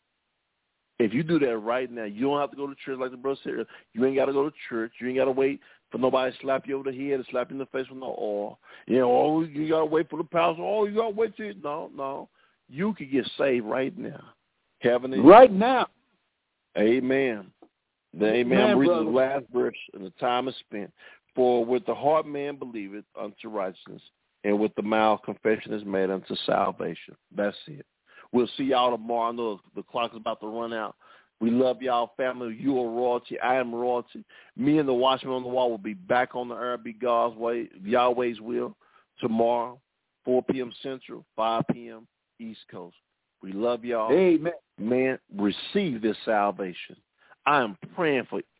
If you do that right now, you don't have to go to church like the brother said. You ain't got to go to church. You ain't got to wait for nobody to slap you over the head and slap you in the face with no oil. You know, oh, you got to wait for the pastor. Oh, you got to wait till you. No, no. You can get saved right now. Heaven is right now. Amen. The amen. Man, I'm reading brother. the last verse, and the time is spent. For with the heart man believeth unto righteousness, and with the mouth confession is made unto salvation. That's it. We'll see y'all tomorrow. I know the clock is about to run out. We love y'all, family. You are royalty. I am royalty. Me and the Watchman on the Wall will be back on the air. Be God's way, Yahweh's will, tomorrow, four p.m. Central, five p.m. East Coast. We love y'all. Amen. Man, receive this salvation. I am praying for